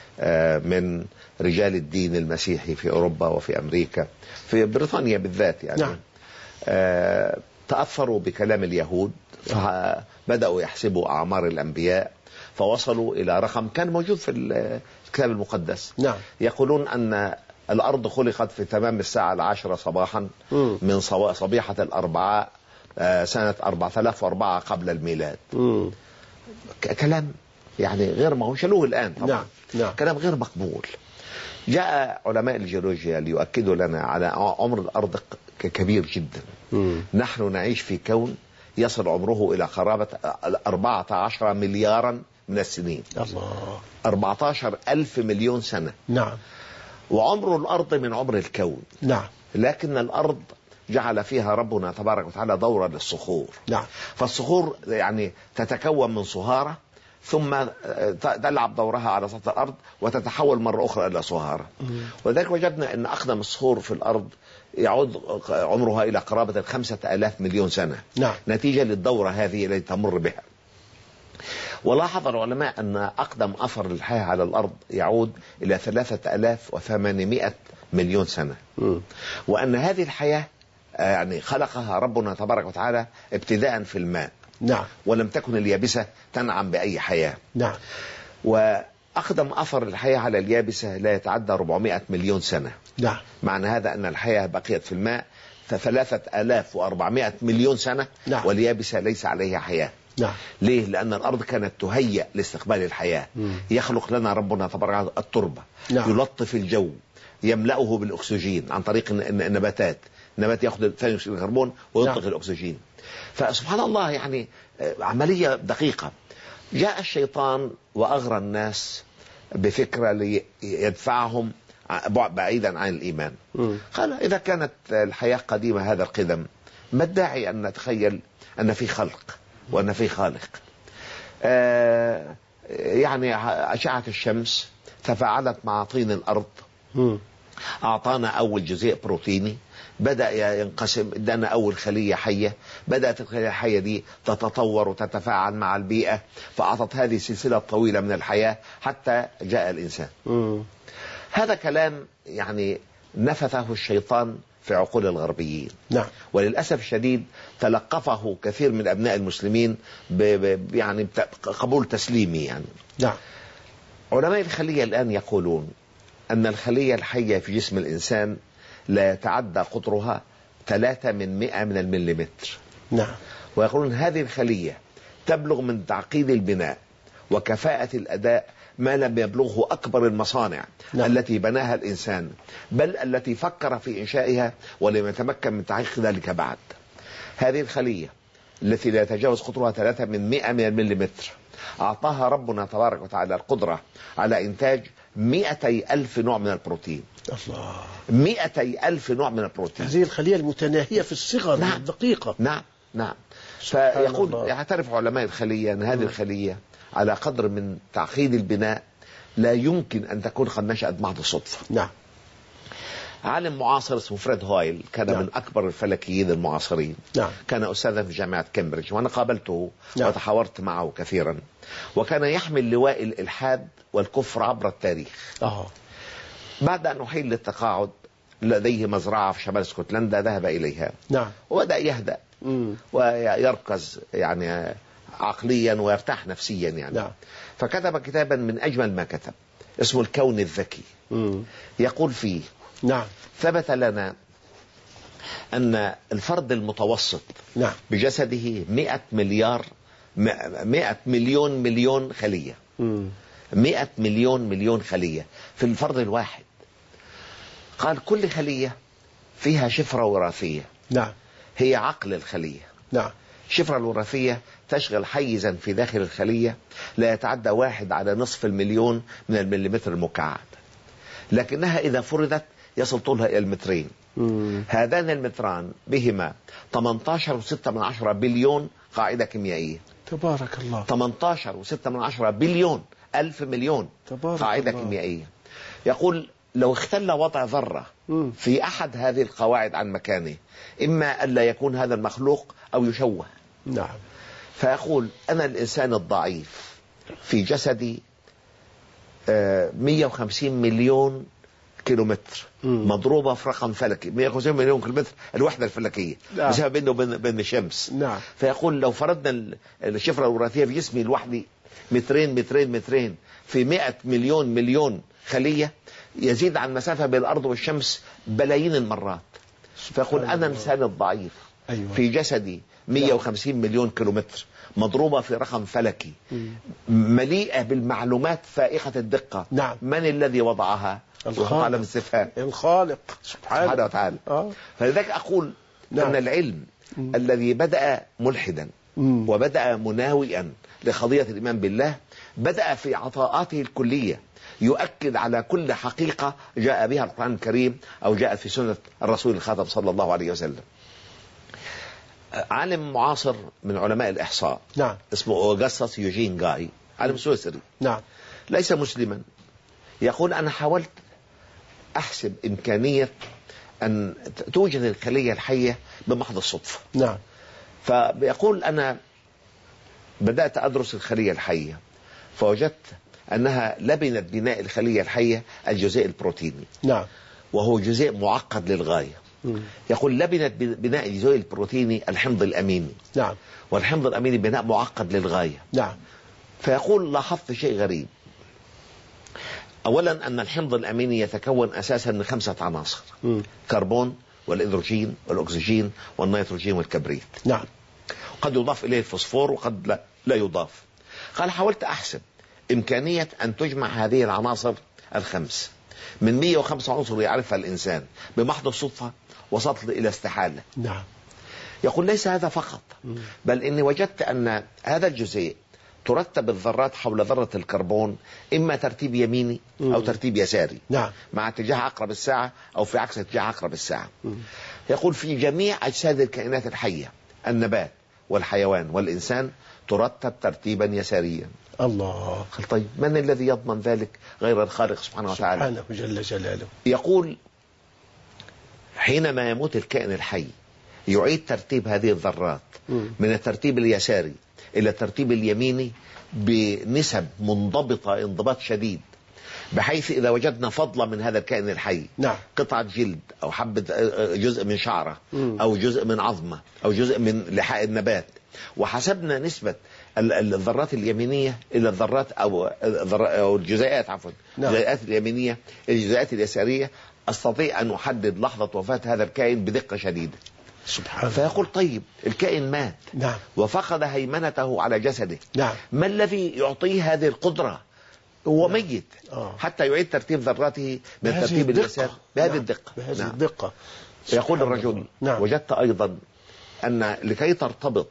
من رجال الدين المسيحي في أوروبا وفي أمريكا، في بريطانيا بالذات يعني. نعم. تأثروا بكلام اليهود، فبدأوا يحسبوا أعمار الأنبياء، فوصلوا إلى رقم كان موجود في الكتاب المقدس. نعم. يقولون أن الأرض خلقت في تمام الساعة 10 صباحا من صبيحة الأربعاء سنة 4004 قبل الميلاد. كلام يعني غير مقبول، شلوه الآن طبعا. نعم. نعم. كلام غير مقبول. جاء علماء الجيولوجيا ليؤكدوا لنا على عمر الأرض كبير جدا. نحن نعيش في كون يصل عمره إلى قرابة 14 مليارا من السنين. الله. 14 ألف مليون سنة. نعم. وعمر الأرض من عمر الكون. نعم. لكن الأرض جعل فيها ربنا تبارك وتعالى دورة للصخور. نعم. فالصخور يعني تتكون من صهارة ثم تلعب دورها على سطح الأرض وتتحول مرة أخرى إلى صهارة. وذلك وجدنا أن أقدم الصخور في الأرض يعود عمرها إلى قرابة 5000 مليون سنة. نعم. نتيجة للدورة هذه التي تمر بها. ولاحظ العلماء أن أقدم أثر للحياة على الأرض يعود إلى 3800 مليون سنة. وأن هذه الحياة يعني خلقها ربنا تبارك وتعالى ابتداء في الماء. نعم. ولم تكن اليابسة تنعم بأي حياة. نعم. وأقدم أثر الحياة على اليابسة لا يتعدى 400 مليون سنة. نعم. معنى هذا أن الحياة بقيت في الماء 3400 مليون سنة. نعم. واليابسة ليس عليها حياة. نعم. ليه؟ لأن الأرض كانت تهيأ لاستقبال الحياة. يخلق لنا ربنا تبارك التربة. نعم. يلطف الجو، يملأه بالأكسجين عن طريق النباتات. النبات يأخذ ثاني أكسيد الكربون ويطلق. نعم. الأكسجين. فسبحان الله يعني عملية دقيقة. جاء الشيطان وأغرى الناس بفكرة ليدفعهم بعيدا عن الإيمان. قال إذا كانت الحياة قديمة هذا القدم، ما الداعي أن نتخيل أن في خلق وأن في خالق؟ يعني أشعة الشمس تفاعلت مع طين الأرض، أعطانا أول جزيء بروتيني، بدأ ينقسم، ادانا أول خلية حية، بدأت الخلية الحية دي تتطور وتتفاعل مع البيئة، فأعطت هذه سلسلة طويلة من الحياة حتى جاء الإنسان. هذا كلام يعني نفثه الشيطان في عقول الغربيين. نعم. وللأسف الشديد تلقفه كثير من أبناء المسلمين يعني قبول تسليمي يعني. نعم. علماء الخلية الآن يقولون أن الخلية الحية في جسم الإنسان لا يتعدى قطرها 3 من المليمتر. نعم. ويقولون هذه الخلية تبلغ من تعقيد البناء وكفاءة الأداء ما لم يبلغه أكبر المصانع. نعم. التي بناها الإنسان، بل التي فكر في إنشائها ولم يتمكن من تحقيق ذلك بعد. هذه الخلية التي لا يتجاوز قطرها 3 من المليمتر أعطاها ربنا تبارك وتعالى القدرة على إنتاج 200,000 نوع من البروتين. الله. 200,000 نوع من البروتين. هذه الخلية المتناهية في الصغر. نعم. الدقيقة. نعم. نعم. فيقول يعترف علماء الخلية أن هذه الخلية على قدر من تعقيد البناء لا يمكن أن تكون قد نشأت محض الصدفة. نعم. عالم معاصر اسمه فريد هويل كان. نعم. من أكبر الفلكيين المعاصرين. نعم. كان أستاذا في جامعة كامبريدج وأنا قابلته. نعم. وتحاورت معه كثيرا، وكان يحمل لواء الإلحاد والكفر عبر التاريخ. بعد أن أحيل للتقاعد لديه مزرعة في شمال اسكتلندا ذهب إليها. نعم. وبدأ يهدأ ويركز يعني عقليا ويرتاح نفسيا يعني. نعم. فكتب كتابا من أجمل ما كتب اسمه الكون الذكي. يقول فيه. نعم. ثبت لنا أن الفرد المتوسط. نعم. بجسده 100 مليون خلية. 100 مليون خلية في الفرد الواحد. قال كل خلية فيها شفرة وراثية. نعم. هي عقل الخلية. نعم. الشفرة الوراثية تشغل حيزا في داخل الخلية لا يتعدى 1 على نصف المليون من المليمتر المكعب، لكنها إذا فردت يصل طولها إلى المترين. هذان المتران بهما 18.6 بليون قاعدة كيميائية. تبارك الله. 18.6 بليون ألف مليون قاعدة كيميائية. يقول لو اختل وضع ذرة في أحد هذه القواعد عن مكانه إما أن لا يكون هذا المخلوق أو يشوه. نعم. فيقول أنا الإنسان الضعيف في جسدي 150 مليون كيلومتر مضروبة في رقم فلكي. 150 مليون كيلومتر الوحدة الفلكية. نعم. مسافة بينه وبين الشمس. نعم. فيقول لو فرضنا الشفرة الوراثية في جسمي لوحدي مترين في 100 مليون خلية يزيد عن مسافة بين الأرض والشمس بلايين المرات. فيقول أنا الإنسان الضعيف. أيوة. في جسدي 150 مليون كيلومتر، مضروبة في رقم فلكي، مليئة بالمعلومات فائقة الدقة. نعم. من الذي وضعها؟ على الاستفهام الخالق سبحانه وتعالى. آه. فلذلك أقول نعم. أن العلم الذي بدأ ملحدا وبدأ مناوئا لقضية الإيمان بالله، بدأ في عطاءاته الكلية يؤكد على كل حقيقة جاء بها القرآن الكريم أو جاءت في سنة الرسول الخاتم صلى الله عليه وسلم. عالم معاصر من علماء الإحصاء، نعم، اسمه أوغسطس يوجين جاي، عالم سويسري، نعم، ليس مسلما، يقول أنا حاولت أحسب إمكانية أن توجد الخلية الحية بمحض الصدفة. نعم. فبيقول أنا بدأت أدرس الخلية الحية، فوجدت أنها لبنت بناء الخلية الحية الجزيء البروتيني. نعم. وهو جزيء معقد للغاية. يقول لبنت بناء الجزيء البروتيني الحمض الأميني. نعم. والحمض الأميني بناء معقد للغاية. نعم. فيقول لاحظت شيء غريب. أولا أن الحمض الأميني يتكون أساسا من 5 عناصر: كربون والإيدروجين والأكسجين والنيتروجين والكبريت. نعم. قد يضاف إليه الفوسفور وقد لا يضاف. قال حاولت أحسب إمكانية أن تجمع هذه العناصر الخمس من 105 عنصر يعرفها الإنسان بمحض الصدفة، وصلت إلى استحالة. نعم. يقول ليس هذا فقط، بل إني وجدت أن هذا الجزيء ترتب الذرات حول ذرة الكربون إما ترتيب يميني أو ترتيب يساري. نعم. مع اتجاه عقرب الساعة أو في عكس اتجاه عقرب الساعة. يقول في جميع أجساد الكائنات الحية، النبات والحيوان والإنسان، ترتب ترتيبا يساريا. الله. طيب من الذي يضمن ذلك غير الخالق سبحانه وتعالى؟ سبحانه جل جلاله. يقول حينما يموت الكائن الحي يعيد ترتيب هذه الذرات من الترتيب اليساري إلى الترتيب اليميني بنسب منضبطة انضباط شديد، بحيث إذا وجدنا فضلة من هذا الكائن الحي، نعم، قطعة جلد أو حبة جزء من شعرة أو جزء من عظمة أو جزء من لحاء النبات، وحسبنا نسبة الذرات اليمينية إلى الذرات أو الجزيئات، عفوا، نعم، الجزيئات اليمينية الجزيئات اليسارية، أستطيع أن أحدد لحظة وفاة هذا الكائن بدقة شديدة. سبحان. فيقول طيب الكائن مات، نعم، وفقد هيمنته على جسده، نعم، ما الذي يعطيه هذه القدرة؟ هو ميت حتى يعيد ترتيب ذراته من الترتيب اليسار بهذه الدقة. بهذه الدقة. يقول الرجل نعم. وجدت أيضا أن لكي ترتبط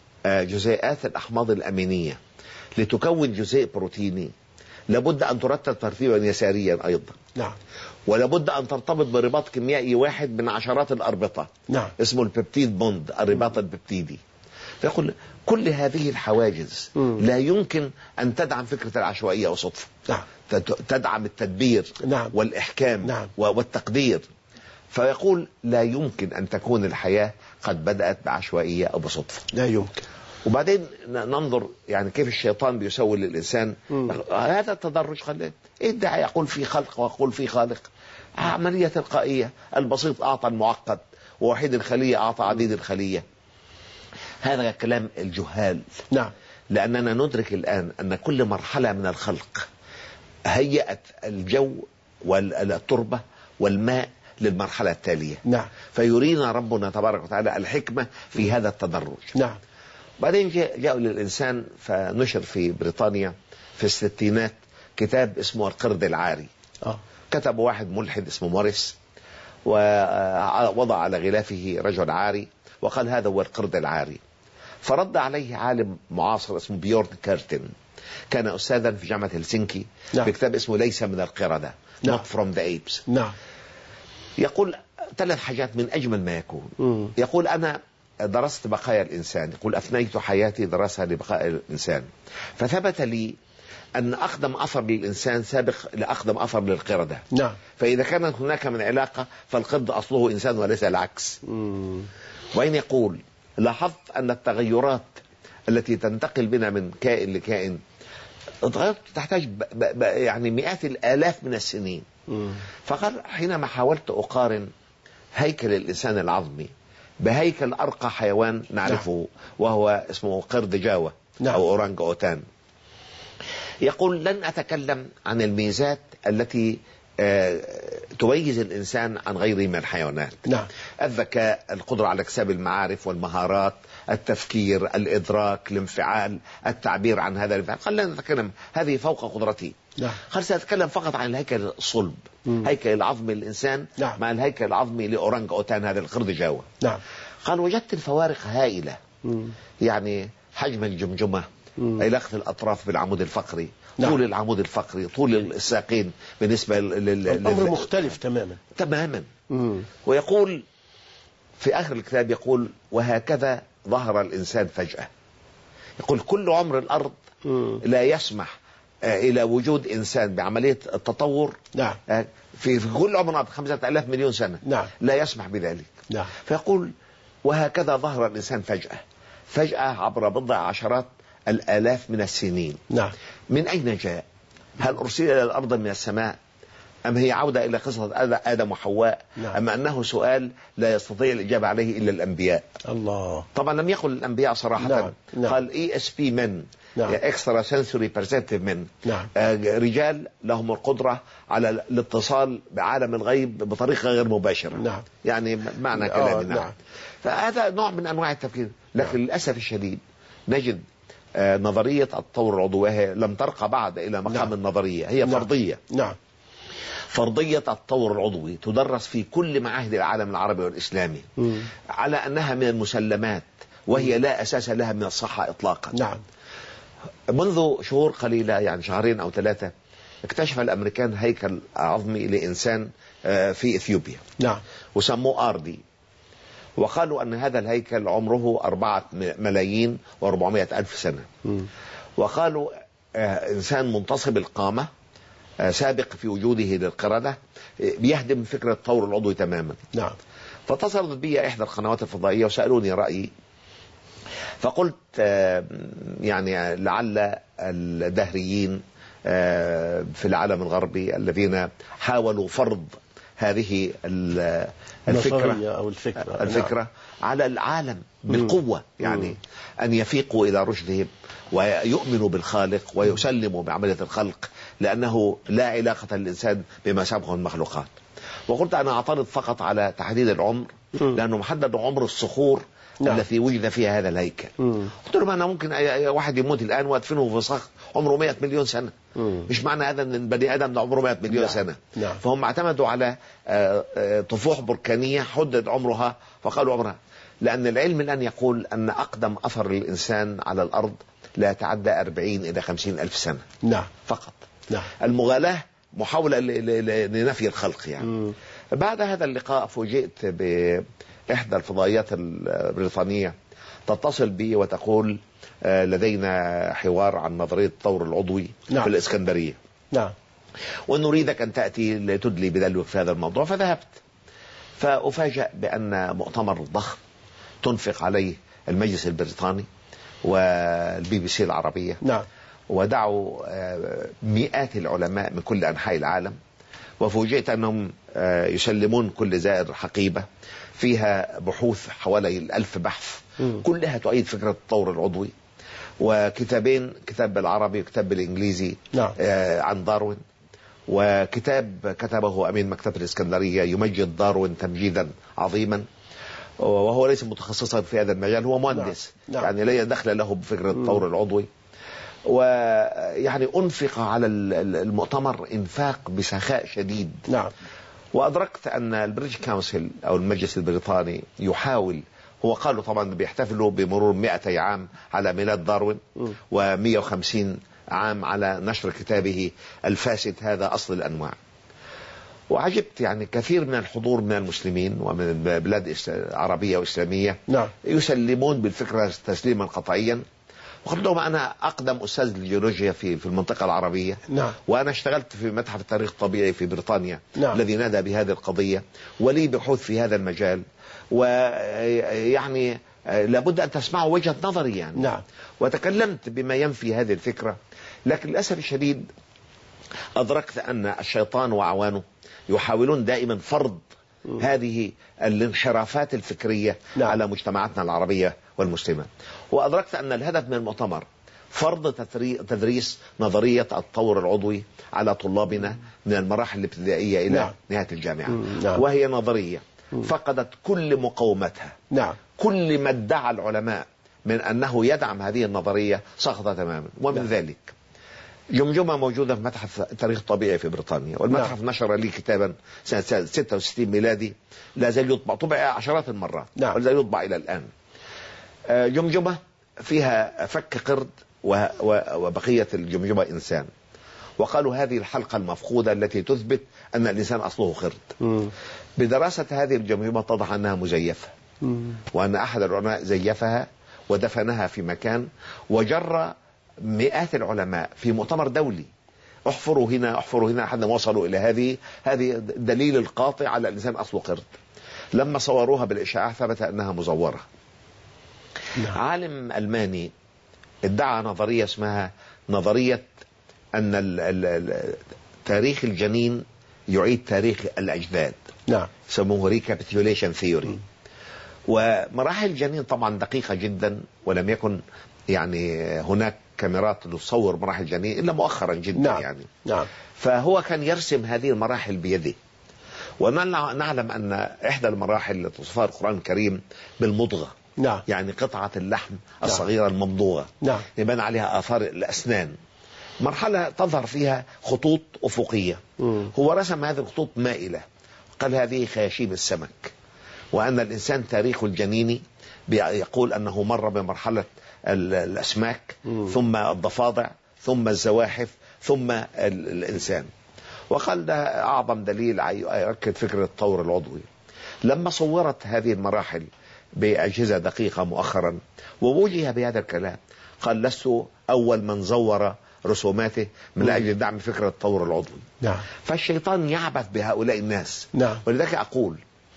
جزيئات الأحماض الأمينية لتكون جزيء بروتيني لابد أن ترتب ترتيبا يساريا أيضا. نعم. ولابد أن ترتبط برباط كيميائي واحد من عشرات الأربطة. نعم. اسمه البيبتيد بوند، الرباط البيبتيدي. فيقول كل هذه الحواجز لا يمكن أن تدعم فكرة العشوائية أو صدفة. نعم. تدعم التدبير، نعم، والإحكام، نعم، والتقدير. فيقول لا يمكن أن تكون الحياة قد بدأت بعشوائية أو بصدفة، لا يمكن. وبعدين ننظر يعني كيف الشيطان بيسول للإنسان هذا التدرج. قال إيه الداعي يقول في خلق ويقول في خالق؟ عملية تلقائية، البسيط أعطى المعقد، ووحيد الخلية أعطى عديد الخلية. هذا كلام الجهال. نعم. لأننا ندرك الآن أن كل مرحلة من الخلق هيأت الجو والتربة والماء للمرحلة التالية. نعم. فيرينا ربنا تبارك وتعالى الحكمة في هذا التدرج. نعم. بعدين جاءوا للإنسان فنشر في بريطانيا في الستينات كتاب اسمه القرد العاري. كتب واحد ملحد اسمه موريس، ووضع على غلافه رجل عاري وقال هذا هو القرد العاري. فرد عليه عالم معاصر اسمه بيورن كيرتن، كان أستاذا في جامعة هلسنكي. نعم. في كتاب اسمه ليس من القردة. نعم. Not from the apes. نعم. يقول 3 حاجات من أجمل ما يكون. يقول أنا درست بقايا الإنسان، يقول أفنيت حياتي دراسة لبقايا الإنسان، فثبت لي أن أقدم أثر للإنسان سابق لأقدم أثر للقردة. نعم. فإذا كانت هناك من علاقة فالقرد أصله إنسان وليس العكس. وين يقول لاحظت أن التغيرات التي تنتقل بنا من كائن لكائن تحتاج يعني مئات الآلاف من السنين. فقال حينما حاولت أقارن هيكل الإنسان العظمي بهيكل أرقى حيوان نعرفه، وهو اسمه قرد جاوة أو أورانج أوتان، يقول لن أتكلم عن الميزات التي تميز الإنسان عن غيره من الحيوانات. نعم. الذكاء، القدرة على اكتساب المعارف والمهارات، التفكير، الإدراك، الانفعال، التعبير عن هذا الانفعال. قال لا نتكلم، هذه فوق قدرتي. نعم. قال سأتكلم فقط عن الهيكل الصلب، هيكل العظمي للإنسان نعم. مع الهيكل العظمي لأورانج أوتان، هذا القرد جاوا. نعم. قال وجدت الفوارق هائلة، يعني حجم الجمجمة، علاقة الأطراف بالعمود الفقري، نعم. طول العمود الفقري، طول الساقين بالنسبة الأمر مختلف تماما. ويقول في آخر الكتاب، يقول وهكذا ظهر الإنسان فجأة. يقول كل عمر الأرض لا يسمح إلى وجود إنسان بعملية التطور. نعم. في كل عمر الأرض 5000 مليون سنة. نعم. لا يسمح بذلك. نعم. فيقول وهكذا ظهر الإنسان فجأة عبر بضع عشرات الآلاف من السنين. نعم. من أين جاء؟ هل أرسل إلى الأرض من السماء؟ أم هي عودة إلى قصة آدم وحواء؟ نعم. أم أنه سؤال لا يستطيع الإجابة عليه إلا الأنبياء؟ الله. طبعا لم يقل الأنبياء صراحة. نعم. نعم. قال ESP من، نعم. extra sensory perceptive من. نعم. رجال لهم القدرة على الاتصال بعالم الغيب بطريقة غير مباشرة. نعم. يعني معنى كلامي. نعم. فهذا نوع من أنواع التفكير. لكن للأسف الشديد نجد نظرية التطور العضوي لم ترقى بعد إلى مقام نعم. النظرية، هي فرضية. نعم. فرضية التطور العضوي تدرس في كل معاهد العالم العربي والإسلامي على أنها من المسلمات، وهي لا أساس لها من الصحة إطلاقا. نعم. منذ شهور قليلة، يعني 2 أو 3، اكتشف الأمريكان هيكل عظمي لإنسان في إثيوبيا. نعم. وسموه آردي، وقالوا أن هذا الهيكل عمره 4,400,000 سنة. وقالوا إنسان منتصب القامة، سابق في وجوده للقردة، بيهدم فكرة التطور العضوي تماما. نعم. فاتصلت بي إحدى القنوات الفضائية وسألوني رأيي، فقلت يعني لعل الدهريين في العالم الغربي الذين حاولوا فرض هذه الفكرة أو الفكرة نعم. على العالم بالقوة، يعني أن يفيقوا إلى رشدهم ويؤمنوا بالخالق ويسلموا بعملية الخلق، لأنه لا علاقة للإنسان بما سبقه المخلوقات. وقلت أنا أعترض فقط على تحديد العمر، لأنه محدد عمر الصخور نعم. التي وجد فيها هذا الهيكل. قلت لهم أنا ممكن واحد يموت الآن وادفنه في صخر عمره 100 مليون سنة. مش معنى هذا أن البني آدم عمره 100 مليون نعم. سنة. نعم. فهم اعتمدوا على طفوح بركانية حدد عمرها، فقالوا عمرها، لأن العلم الآن يقول أن أقدم أثر للإنسان على الأرض لا يتعدى 40 إلى 50 ألف سنة. نعم. فقط. نعم. المغالاة محاولة لنفي الخلق يعني. بعد هذا اللقاء فوجئت بإحدى الفضائيات البريطانية تتصل بي وتقول لدينا حوار عن نظرية التطور العضوي. نعم. في الإسكندرية. نعم. ونريدك أن تأتي لتدلي بدلوك في هذا الموضوع. فذهبت، فأفاجأ بأن مؤتمر ضخم تنفق عليه المجلس البريطاني والBBC العربية. نعم. ودعوا مئات العلماء من كل أنحاء العالم، وفوجئت أنهم يسلمون كل زائر حقيبة فيها بحوث حوالي 1000 بحث كلها تؤيد فكرة التطور العضوي، وكتابين، كتاب بالعربي وكتاب بالإنجليزي. نعم. عن داروين، وكتاب كتبه أمين مكتبة الإسكندرية يمجد داروين تمجيدا عظيما، وهو ليس متخصصا في هذا المجال، هو مهندس. نعم. يعني لا دخل له بفكرة التطور العضوي. ويعني أنفق على المؤتمر إنفاق بسخاء شديد. نعم. وأدركت أن البريتش كونسل أو المجلس البريطاني يحاول، هو قالوا طبعا بيحتفلوا بمرور 200 عام على ميلاد داروين و150 عام على نشر كتابه الفاسد هذا أصل الأنواع. وعجبت، يعني كثير من الحضور من المسلمين ومن بلاد عربية وإسلامية. نعم. يسلمون بالفكرة تسليما قطعيا. وقلت لهم أنا أقدم أستاذ الجيولوجيا في المنطقة العربية. نعم. وأنا اشتغلت في متحف التاريخ الطبيعي في بريطانيا. نعم. الذي نادى بهذه القضية، ولي بحوث في هذا المجال، ويعني لابد أن تسمعوا وجهة نظري يعني. نعم. وتكلمت بما ينفي هذه الفكرة، لكن للأسف الشديد أدركت أن الشيطان وأعوانه يحاولون دائما فرض هذه الانحرافات الفكرية. نعم. على مجتمعاتنا العربية والمسلمة. وأدركت أن الهدف من المؤتمر فرض تدريس نظرية التطور العضوي على طلابنا من المراحل الابتدائية إلى نعم. نهاية الجامعة. نعم. وهي نظرية فقدت كل مقاومتها. نعم. كل ما ادعى العلماء من أنه يدعم هذه النظرية سقط تماما. ومن ذلك جمجمة موجودة في متحف التاريخ الطبيعي في بريطانيا، والمتحف نشر لي كتابا سنة 66 ميلادي لا زال يطبع، طبع عشرات المرات ولا زال يطبع إلى الآن. جمجمة فيها فك قرد وبقية الجمجمة إنسان، وقالوا هذه الحلقة المفقودة التي تثبت أن الإنسان أصله قرد. بدراسة هذه الجمجمة اتضح أنها مزيفة، وأن أحد العلماء زيفها ودفنها في مكان، وجر مئات العلماء في مؤتمر دولي احفروا هنا احفروا هنا، حتى وصلوا إلى هذه الدليل القاطع على الإنسان أصله قرد. لما صوروها بالإشعاع ثبت أنها مزورة. عالم ألماني ادعى نظرية اسمها نظرية أن تاريخ الجنين يعيد تاريخ الأجداد. يسموه ريكابيتيوليشن ثيوري. ومراحل الجنين طبعا دقيقة جدا، ولم يكن يعني هناك كاميرات تصور مراحل الجنين إلا مؤخرا جدا. فهو كان يرسم هذه المراحل بيده. ونعلم أن إحدى المراحل التي توصفها القرآن الكريم بالمضغة، يعني قطعة اللحم الصغيرة الممضوغة يبان عليها آثار الأسنان، مرحلة تظهر فيها خطوط أفقية. هو رسم هذه الخطوط مائلة، قال هذه خياشيم السمك، وأن الإنسان تاريخ الجنين يقول أنه مر بمرحلة الأسماك، ثم الضفادع، ثم الزواحف، ثم الإنسان. وقال ده أعظم دليل يؤكد فكرة التطور العضوي. لما صورت هذه المراحل بأجهزة دقيقة مؤخرا ووجه بهذا الكلام، قال لست أول من زور رسوماته من أجل دعم فكرة التطور العضوي. فالشيطان يعبث بهؤلاء الناس. ولذلك أقول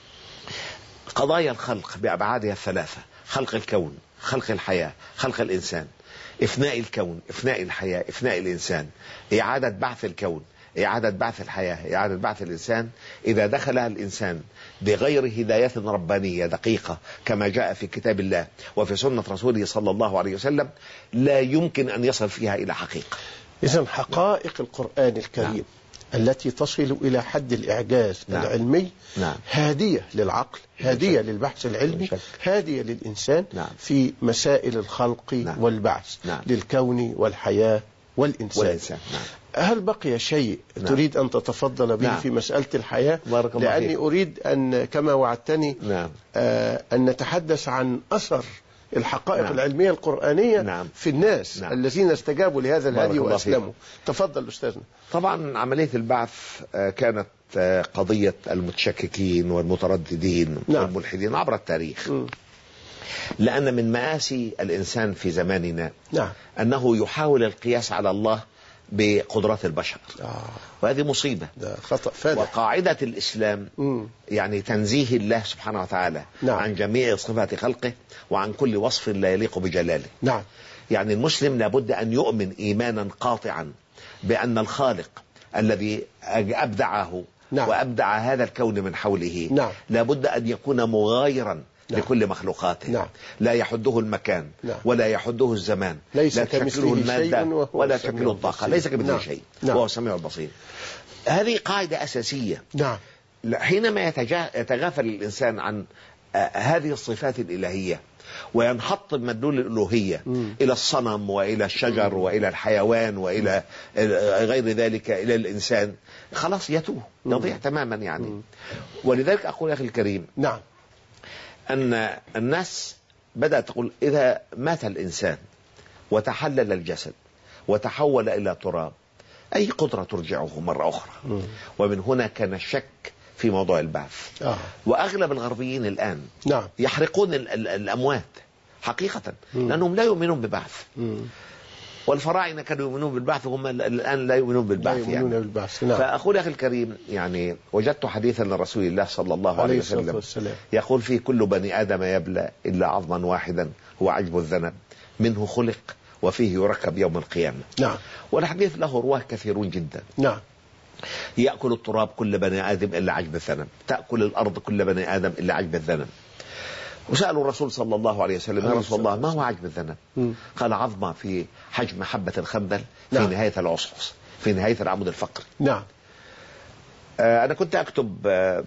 قضايا الخلق بأبعادها الثلاثة: خلق الكون، خلق الحياة، خلق الإنسان، إفناء الكون، إفناء الحياة، إفناء الإنسان، إعادة بعث الكون، إعادة بعث الحياة، إعادة بعث الإنسان. إذا دخلها الإنسان بغير هداية ربانية دقيقة كما جاء في كتاب الله وفي سنة رسوله صلى الله عليه وسلم، لا يمكن أن يصل فيها إلى حقيقة. إذن حقائق القرآن الكريم التي تصل إلى حد الإعجاز العلمي هادية للعقل، هادية للبحث العلمي، هادية للإنسان في مسائل الخلق والبعث للكون والحياة والإنسان. هل بقي شيء تريد أن تتفضل به في مسألة الحياة؟ لأني أريد أن كما وعدتني أن نتحدث عن أثر الحقائق العلمية القرآنية في الناس الذين استجابوا لهذا الهدي وأسلموا. تفضل أستاذنا. طبعا عملية البعث كانت قضية المتشككين والمترددين والملحدين عبر التاريخ، لأن من مآسي الإنسان في زماننا أنه يحاول القياس على الله بقدرات البشر، وهذه مصيبة، خطأ فادح. وقاعدة الإسلام يعني تنزيه الله سبحانه وتعالى عن جميع صفات خلقه وعن كل وصف لا يليق بجلاله. يعني المسلم لابد أن يؤمن إيمانا قاطعا بأن الخالق الذي أبدعه وأبدع هذا الكون من حوله لابد أن يكون مغايرا لكل مخلوقاته. لا يحده المكان ولا يحده الزمان، ليس لا تشكله المادة ولا تشكله الطاقة، ليس كمثله شيء وهو السميع البصير. هذه قاعدة أساسية. حينما يتغافل الإنسان عن هذه الصفات الإلهية وينحط بمدلول الألوهية إلى الصنم وإلى الشجر وإلى الحيوان وإلى غير ذلك إلى الإنسان، خلاص يتوه، يضيع تماما يعني. ولذلك أقول يا أخي الكريم أن الناس بدأت تقول إذا مات الإنسان وتحلل الجسد وتحول إلى تراب، أي قدرة ترجعه مرة أخرى؟ ومن هنا كان الشك في موضوع البعث. وأغلب الغربيين الآن يحرقون الأموات حقيقة لأنهم لا يؤمنون ببعث. والفراعنة كانوا يؤمنون بالبعث وهم الآن لا يؤمنون بالبعث يعني. فأقول يا أخي الكريم يعني وجدت حديثا لرسول الله صلى الله عليه وسلم يقول فيه كل بني آدم يبلى إلا عظما واحدا هو عجب الذنب منه خلق وفيه يركب يوم القيامة. والحديث له رواه كثيرون جدا. يأكل التراب كل بني آدم إلا عجب الذنب، تأكل الأرض كل بني آدم إلا عجب الذنب. وسألوا الرسول صلى الله عليه وسلم يا رسول الله ما هو عجب الذنب؟ قال عظمة في حجم حبة الخردل في نهاية العصعص، في نهاية العمود الفقري. أنا كنت أكتب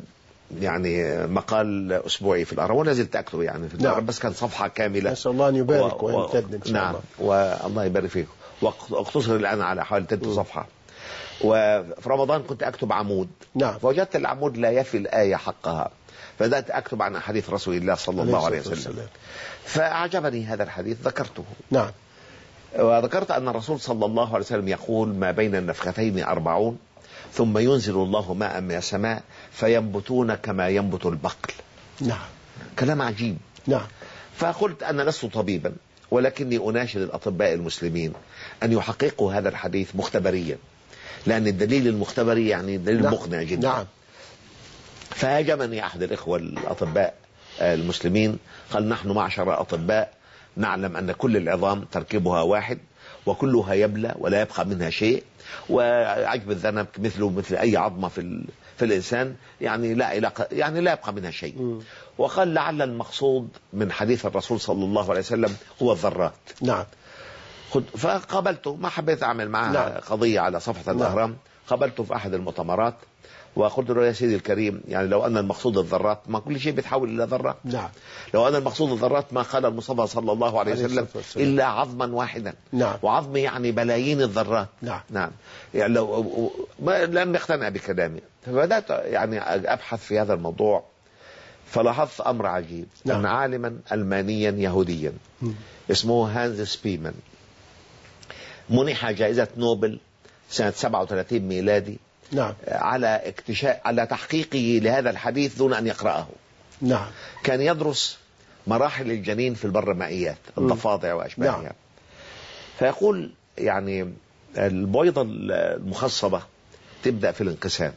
يعني مقال أسبوعي في الأهرام، ولا زلت أكتب يعني في الأهرام، بس كان صفحة كاملة. نسأل الله أن يبارك ويمتد إن شاء نعم الله. والله يبارك فيك. واقتصر الآن على حوالي 3 صفحة. وفي رمضان كنت أكتب عمود، نعم. فوجدت العمود لا يفي الآية حقها، فبدأت أكتب عن أحاديث رسول الله صلى الله عليه وسلم. فأعجبني هذا الحديث ذكرته. نعم. وذكرت أن الرسول صلى الله عليه وسلم يقول: ما بين النفختين 40، ثم ينزل الله ماء من السماء فينبتون كما ينبت البقل. نعم. كلام عجيب. نعم. فقلت: أنا لست طبيبا، ولكني أناشد الأطباء المسلمين أن يحققوا هذا الحديث مختبريا، لأن الدليل المختبري يعني دليل مقنع جدا. نعم. فهاجمني أحد الإخوة الأطباء المسلمين، قال: نحن معشر أطباء نعلم أن كل العظام تركيبها واحد، وكلها يبلى ولا يبقى منها شيء، وعجب الذنب مثله مثل أي عظمة في الإنسان، يعني لا يبقى منها شيء. وقال: لعل المقصود من حديث الرسول صلى الله عليه وسلم هو الذرات. نعم. فقابلته، ما حبيت أعمل معه نعم. قضية على صفحة الأهرام. قابلته في أحد المؤتمرات وقلت له: يا سيدي الكريم، يعني لو أن المقصود الذرات، ما كل شيء بيتحول إلى ذرات. نعم. لو أن المقصود الذرات ما قال المصطفى صلى الله عليه وسلم إلا عظما واحدا. نعم. وعظم يعني بلايين الذرات. نعم. نعم. يعني لم يقتنع بكلامي، فبدأت يعني أبحث في هذا الموضوع، فلاحظت أمر عجيب. نعم. أن عالما ألمانيا يهوديا اسمه هانز سبيمان منح جائزة نوبل سنة 37 ميلادي. نعم. على تحقيقه لهذا الحديث دون أن يقرأه. نعم. كان يدرس مراحل الجنين في البرمائيات، الضفادع وأشباهها. نعم. فيقول يعني البويضة المخصبة تبدأ في الانقسام،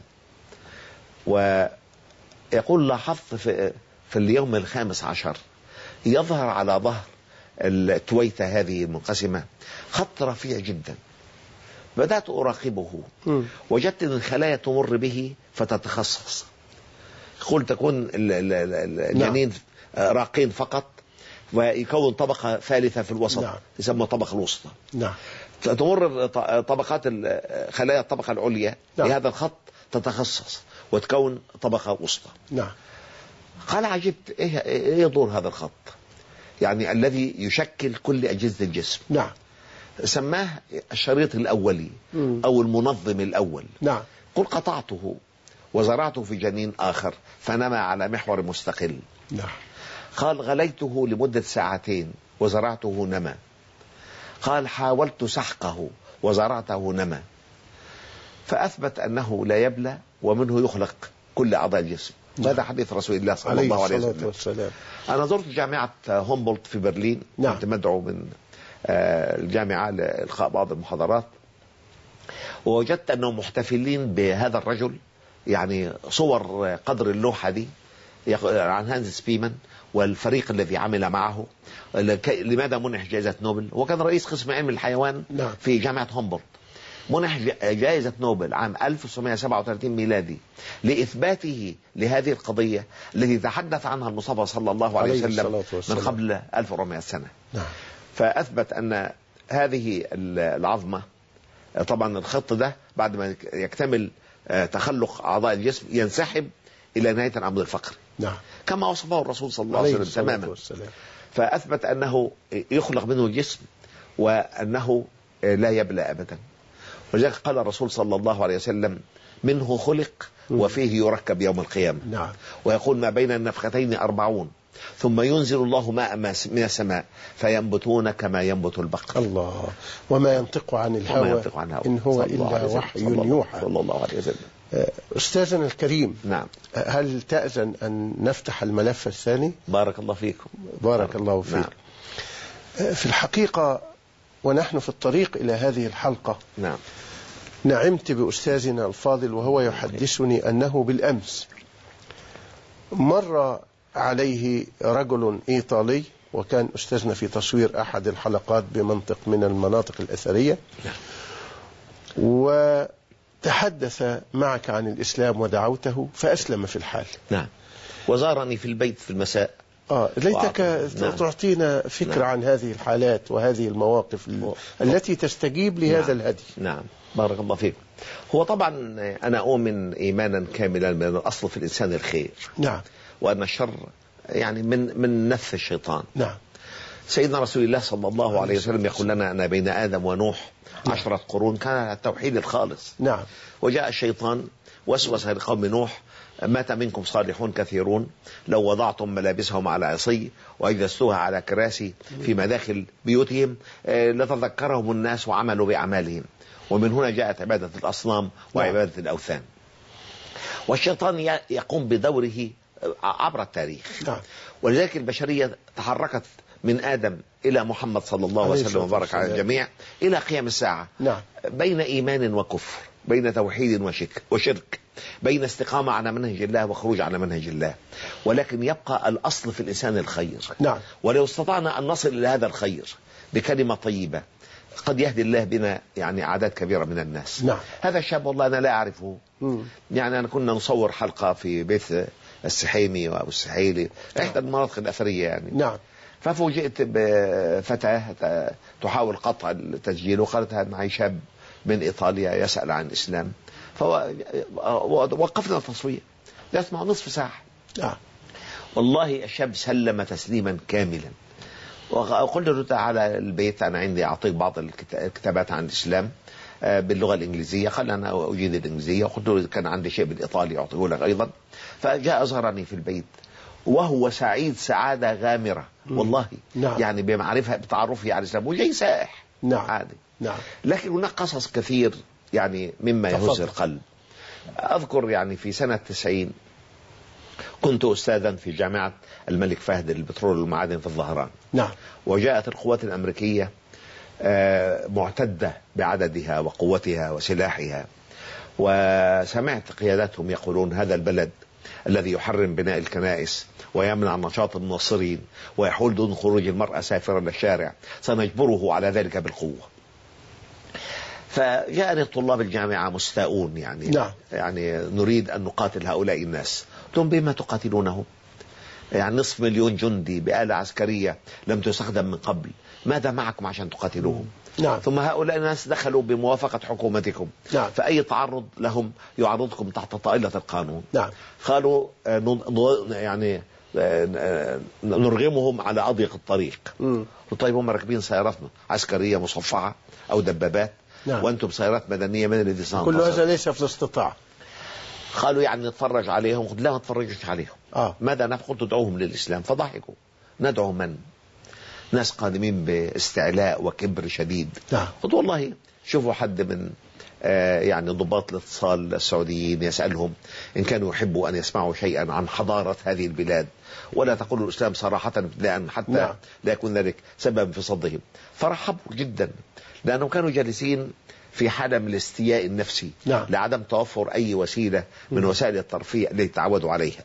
ويقول: لاحظت في اليوم 15 يظهر على ظهر التويتة هذه المنقسمة خط رفيع جدا. بدأت أراقبه، وجدت أن الخلايا تمر به فتتخصص. يقول: تكون الجنين راقين فقط، ويكون طبقة ثالثة في الوسط. نعم. يسمى الطبقة الوسطى. نعم. تمر طبقات خلايا الطبقة العليا بهذا الخط، تتخصص وتكون طبقة وسطى. نعم. قال: عجبت، ايه دور هذا الخط يعني الذي يشكل كل أجهزة الجسم؟ نعم. سماه الشريط الأولي أو المنظم الأول. نعم. قل: قطعته وزرعته في جنين آخر فنمى على محور مستقل. نعم. قال: غليته لمدة 2 ساعات وزرعته نمى. قال: حاولت سحقه وزرعته نمى. فأثبت أنه لا يبلى ومنه يخلق كل أعضاء الجسم. هذا حديث رسول الله صلى الله عليه وسلم. أنا زرت جامعة هومبولت في برلين. نعم. كنت مدعو من الجامعة لإلقاء بعض المحاضرات، ووجدت أنهم محتفلين بهذا الرجل، يعني صور قدر اللوحة دي عن هانز سبيمان والفريق الذي عمل معه. لماذا منح جائزة نوبل؟ وكان رئيس قسم علم الحيوان في جامعة هومبولت. منح جائزة نوبل عام 1937 ميلادي لإثباته لهذه القضية التي تحدث عنها المصطفى صلى الله عليه وسلم من قبل 1400 سنة. نعم. فأثبت أن هذه العظمة، طبعا الخط ده بعد ما يكتمل تخلق أعضاء الجسم ينسحب إلى نهاية العمود الفقري. نعم. كما وصفه الرسول صلى الله عليه وسلم تماما. فأثبت أنه يخلق منه الجسم وأنه لا يبلى أبدا. ولذلك قال الرسول صلى الله عليه وسلم: منه خلق وفيه يركب يوم القيامة. نعم. ويقول: ما بين النفختين 40، ثم ينزل الله ماء من السماء فينبتون كما ينبت البقل. الله. وما ينطق عن الهوى إن هو إلا وحي يوحى. صلى الله عليه وسلم. أستاذنا الكريم. نعم. هل تأذن أن نفتح الملف الثاني؟ بارك الله فيكم. بارك الله فيك. نعم. في الحقيقة ونحن في الطريق إلى هذه الحلقة، نعم، نعمت بأستاذنا الفاضل وهو يحدثني أنه بالأمس مر عليه رجل إيطالي، وكان أستاذنا في تصوير أحد الحلقات بمنطق من المناطق الأثرية، وتحدث معك عن الإسلام ودعوته فأسلم في الحال. نعم. وزارني في البيت في المساء ليتك تعطينا فكرة عن هذه الحالات وهذه المواقف التي تستجيب لهذا الهدي. نعم، بارك الله فيك. هو طبعا أنا أؤمن إيمانا كاملا من الأصل في الإنسان الخير. نعم. وأن الشر يعني من نفس الشيطان. نعم. سيدنا رسول الله صلى الله عليه وسلم يقول لنا أن بين آدم ونوح 10 قرون كان التوحيد الخالص. نعم. وجاء الشيطان وسوس لقوم نوح: مات منكم صالحون كثيرون لو وضعتم ملابسهم على عصي وأجلستوها على كراسي في مداخل بيوتهم لتذكرهم الناس وعملوا بأعمالهم. ومن هنا جاءت عبادة الأصنام وعبادة الأوثان. والشيطان يقوم بدوره عبر التاريخ. ولذلك البشرية تحركت من آدم إلى محمد صلى الله عليه وسلم وبارك على الجميع إلى قيام الساعة. بين إيمان وكفر، بين توحيد وشرك، بين استقامة على منهج الله وخروج على منهج الله. ولكن يبقى الأصل في الإنسان الخير. ولو استطعنا أن نصل إلى هذا الخير بكلمة طيبة قد يهدي الله بنا يعني أعداد كبيرة من الناس. هذا الشاب والله أنا لا أعرفه. يعني أنا كنا نصور حلقة في بيت السحيمي أو السحيلي، إحدى المناطق الأثرية يعني. ففوجئت بفتاة تحاول قطع التسجيل وقالت معي شاب من إيطاليا يسأل عن الإسلام. فوقفنا التصوير نسمع نصف ساعة. والله الشاب سلم تسليما كاملا. وقلت له تعالى البيت أنا عندي أعطيك بعض الكتابات عن الإسلام باللغة الإنجليزية. قال أنا أجيد الإنجليزية. وقلت له كان عندي شيء بالإيطالي أعطيه لك أيضا. فجاء زارني في البيت وهو سعيد سعادة غامرة والله. يعني بمعرفة بتعرفه على الإسلام وجاي سائح عادي. لكن هناك قصص كثير يعني مما يهز القلب. أذكر يعني في سنة 90 كنت أستاذا في جامعة الملك فهد للبترول والمعادن في الظهران. وجاءت القوات الأمريكية معتدة بعددها وقوتها وسلاحها. وسمعت قياداتهم يقولون هذا البلد الذي يحرم بناء الكنائس ويمنع نشاط الناصرين ويحول دون خروج المرأة سافرة للشارع سنجبره على ذلك بالقوة. فجاءني طلاب الجامعة مستاءون يعني نريد أن نقاتل هؤلاء الناس. قلت لهم بما تقاتلونهم؟ يعني 500,000 جندي بآلة عسكرية لم تستخدم من قبل، ماذا معكم عشان تقاتلوهم؟ ثم هؤلاء الناس دخلوا بموافقة حكومتكم. فأي تعرض لهم يعرضكم تحت طائلة القانون. قالوا يعني نرغمهم على أضيق الطريق. طيب هم راكبين سيارات عسكرية مصفعة أو دبابات وأنتم سيارات مدنية، من الذي سينتصر؟ كل هذا ليس في الاستطاعة. قالوا يعني نتفرج عليهم. قلت لا ما تفرجش عليهم. ماذا نفعل؟ تدعوهم للإسلام. فضحكوا. ندعو من؟ ناس قادمين باستعلاء وكبر شديد. قلت والله شوفوا حد من يعني ضباط الاتصال السعوديين يسألهم إن كانوا يحبوا أن يسمعوا شيئا عن حضارة هذه البلاد ولا تقولوا الإسلام صراحة لأن حتى لا يكون ذلك سبب في صدهم. فرحبوا جدا لأنهم كانوا جالسين في حالة من الاستياء النفسي لعدم توفر أي وسيلة من وسائل الترفيه التي تعودوا عليها.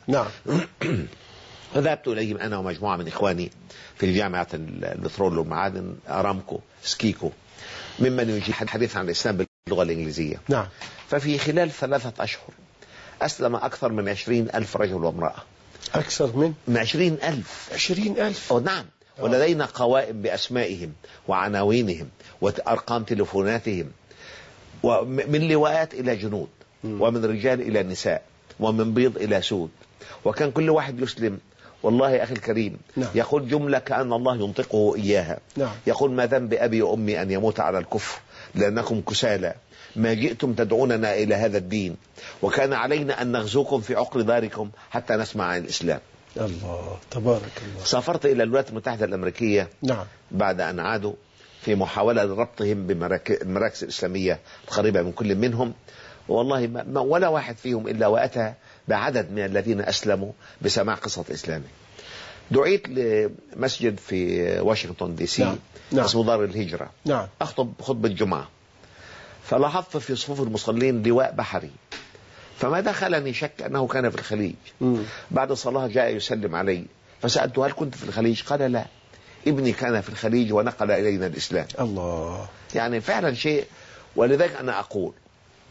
فذهبت إليهم أنا ومجموعة من إخواني في جامعة البترول والمعادن أرامكو سكيكو ممن يجيد الحديث عن الإسلام باللغة الإنجليزية. ففي خلال 3 أشهر أسلم أكثر من 20,000 رجل وامرأة. أكثر من 20,000. 20,000. نعم. ولدينا قوائم بأسمائهم وعناوينهم وأرقام تلفوناتهم ومن لواءات إلى جنود ومن رجال إلى نساء ومن بيض إلى سود. وكان كل واحد يسلم والله أخي الكريم يقول جملة كأن الله ينطقه إياها. يقول ما ذنب أبي وأمي أن يموت على الكفر لأنكم كسالى ما جئتم تدعوننا إلى هذا الدين وكان علينا أن نغزوكم في عقر داركم حتى نسمع عن الإسلام. الله تبارك الله. سافرت إلى الولايات المتحدة الأمريكية بعد أن عادوا في محاولة لربطهم بالمراكز الإسلامية القريبة من كل منهم. والله ما ولا واحد فيهم إلا وأتى بعدد من الذين أسلموا بسماع قصة إسلامي. دعيت لمسجد في واشنطن دي سي اسمه دار الهجرة أخطب خطبة جمعة. فلاحظت في صفوف المصلين لواء بحري فما دخلني شك أنه كان في الخليج. بعد الصلاة جاء يسلم علي فسألته هل كنت في الخليج؟ قال لا ابني كان في الخليج ونقل إلينا الإسلام. الله. يعني فعلا شيء. ولذلك أنا أقول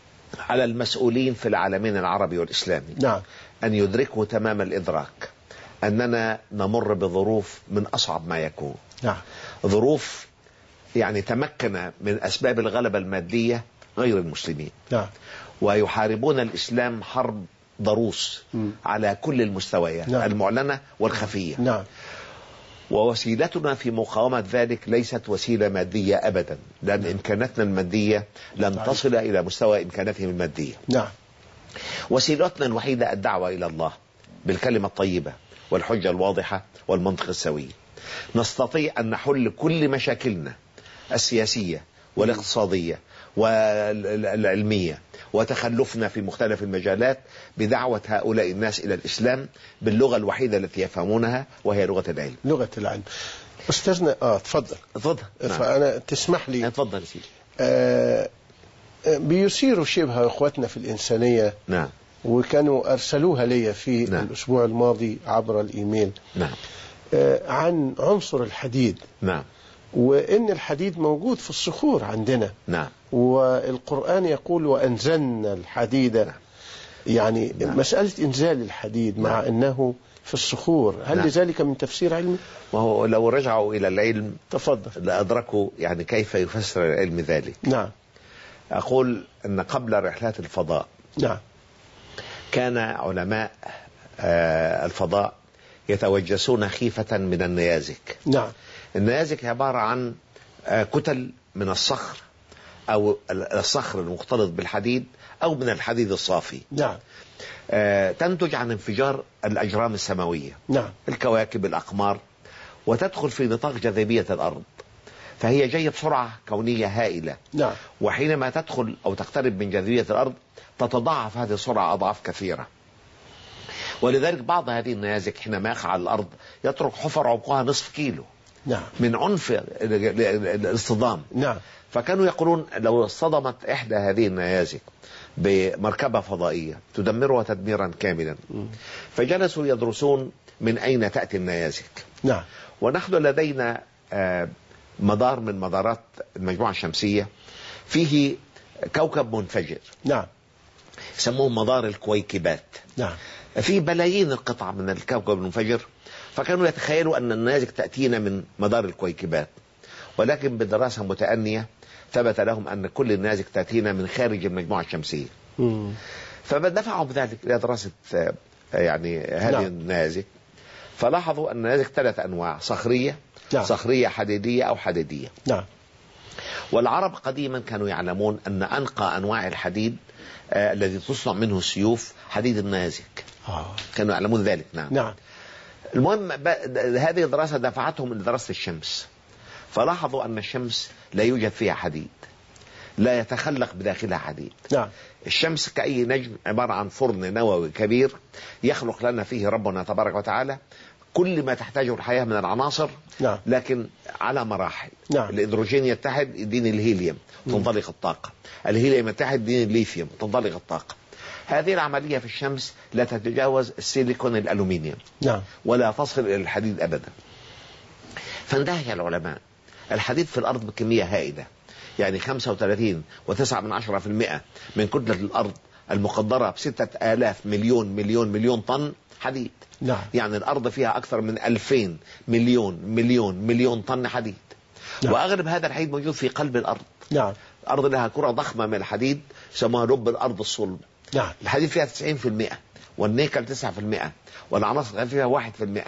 على المسؤولين في العالمين العربي والإسلامي أن يدركوا تمام الإدراك أننا نمر بظروف من أصعب ما يكون. نعم. ظروف يعني تمكن من أسباب الغلبة المادية غير المسلمين. نعم. ويحاربون الإسلام حرب ضروس على كل المستويات. نعم. المعلنة والخفية. نعم. ووسيلتنا في مقاومة ذلك ليست وسيلة مادية أبدا، لأن إمكاناتنا المادية لن تصل إلى مستوى إمكاناتهم المادية. نعم. وسيلتنا الوحيدة الدعوة إلى الله بالكلمة الطيبة والحجة الواضحة والمنطق السوي. نستطيع أن نحل كل مشاكلنا السياسية والاقتصادية والعلمية وتخلفنا في مختلف المجالات بدعوة هؤلاء الناس إلى الإسلام باللغة الوحيدة التي يفهمونها، وهي لغة العلم. لغة العلم. أستاذنا تفضل. نعم. فأنا تسمح لي. تفضل سيدي. بيثيروا شبه إخوتنا في الإنسانية. نعم. وكانوا أرسلوها لي في نعم. الأسبوع الماضي عبر الإيميل. نعم. عن عنصر الحديد. نعم. وإن الحديد موجود في الصخور عندنا. نعم. والقرآن يقول وأنزلنا الحديد. نعم. يعني نعم. مسألة إنزال الحديد مع نعم. أنه في الصخور، هل نعم. لذلك من تفسير علمي؟ وهو لو رجعوا إلى العلم تفضل لأدركوا يعني كيف يفسر العلم ذلك. نعم. أقول أن قبل رحلات الفضاء نعم. كان علماء الفضاء يتوجسون خيفة من النيازك. نعم. النيازك عبارة عن كتل من الصخر أو الصخر المختلط بالحديد أو من الحديد الصافي. نعم. تنتج عن انفجار الأجرام السماوية. نعم. الكواكب الأقمار، وتدخل في نطاق جاذبية الأرض، فهي جاية بسرعة كونية هائلة. نعم. وحينما تدخل أو تقترب من جاذبية الأرض تتضاعف هذه السرعة أضعاف كثيرة. ولذلك بعض هذه النيازك حينما يقع على الأرض يترك حفر عمقها نصف كيلو. نعم. من عنف الاصطدام. نعم. فكانوا يقولون لو اصطدمت إحدى هذه النيازك بمركبة فضائية تدمرها تدميرا كاملا. فجلسوا يدرسون من أين تأتي النيازك. نعم. ونحن لدينا مدار من مدارات المجموعة الشمسية فيه كوكب منفجر. نعم. يسموه مدار الكويكبات. نعم. في بلايين القطع من الكوكب المنفجر، فكانوا يتخيلوا أن النيازك تأتينا من مدار الكويكبات، ولكن بدراسة متأنية ثبت لهم أن كل النيازك تأتينا من خارج المجموعة الشمسية. فدفعوا بذلك إلى دراسة يعني هذه نعم. النيازك، فلاحظوا أن النيازك 3 أنواع: صخرية، نعم. صخرية حديدية أو حديدية. نعم. والعرب قديما كانوا يعلمون أن أنقى أنواع الحديد الذي تصنع منه السيوف حديد النيازك. كانوا يعلمون ذلك. نعم. نعم. المهم هذه الدراسة دفعتهم إلى دراسة الشمس، فلاحظوا أن الشمس لا يوجد فيها حديد، لا يتخلق بداخلها حديد. نعم. الشمس كأي نجم عبارة عن فرن نووي كبير يخلق لنا فيه ربنا تبارك وتعالى كل ما تحتاجه الحياة من العناصر. نعم. لكن على مراحل. نعم. الهيدروجين يتحد يدين الهيليوم تنطلق الطاقة، الهيليوم يتحد يدين الليثيوم تنطلق الطاقة. هذه العملية في الشمس لا تتجاوز السيليكون الألومنيوم. نعم. ولا تصل إلى الحديد أبدا. فاندهش العلماء، الحديد في الأرض بكمية هائلة، يعني 35.9% من كتلة الأرض المقدرة ب6,000 مليون طن حديد. نعم. يعني الأرض فيها أكثر من 2,000 مليون طن حديد. نعم. وأغلب هذا الحديد موجود في قلب الأرض. نعم. الأرض لها كرة ضخمة من الحديد يسموها لب الأرض الصلب. نعم. الحديد فيها 90%، والنيكل 9%، والعناصر فيها 1%.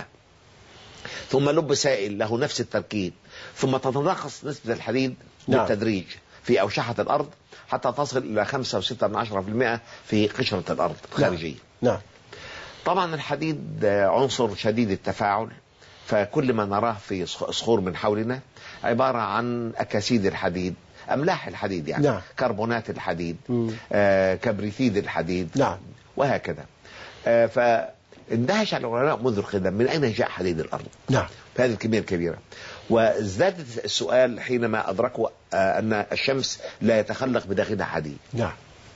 ثم لب سائل له نفس التركيب، ثم تتناقص نسبة الحديد بالتدريج في أوشحة الأرض حتى تصل إلى 5.6% في قشرة الأرض الخارجية. نعم. طبعا الحديد عنصر شديد التفاعل، فكل ما نراه في صخور من حولنا عبارة عن أكاسيد الحديد، أملاح الحديد يعني. نعم. كربونات الحديد، كبريتيد الحديد. نعم. وهكذا. فاندهش العلماء منذ القدم من أين جاء حديد الأرض. نعم. بهذه الكمية الكبيرة. وازداد السؤال حينما أدركوا أن الشمس لا يتخلق بداخلها حديد. نعم.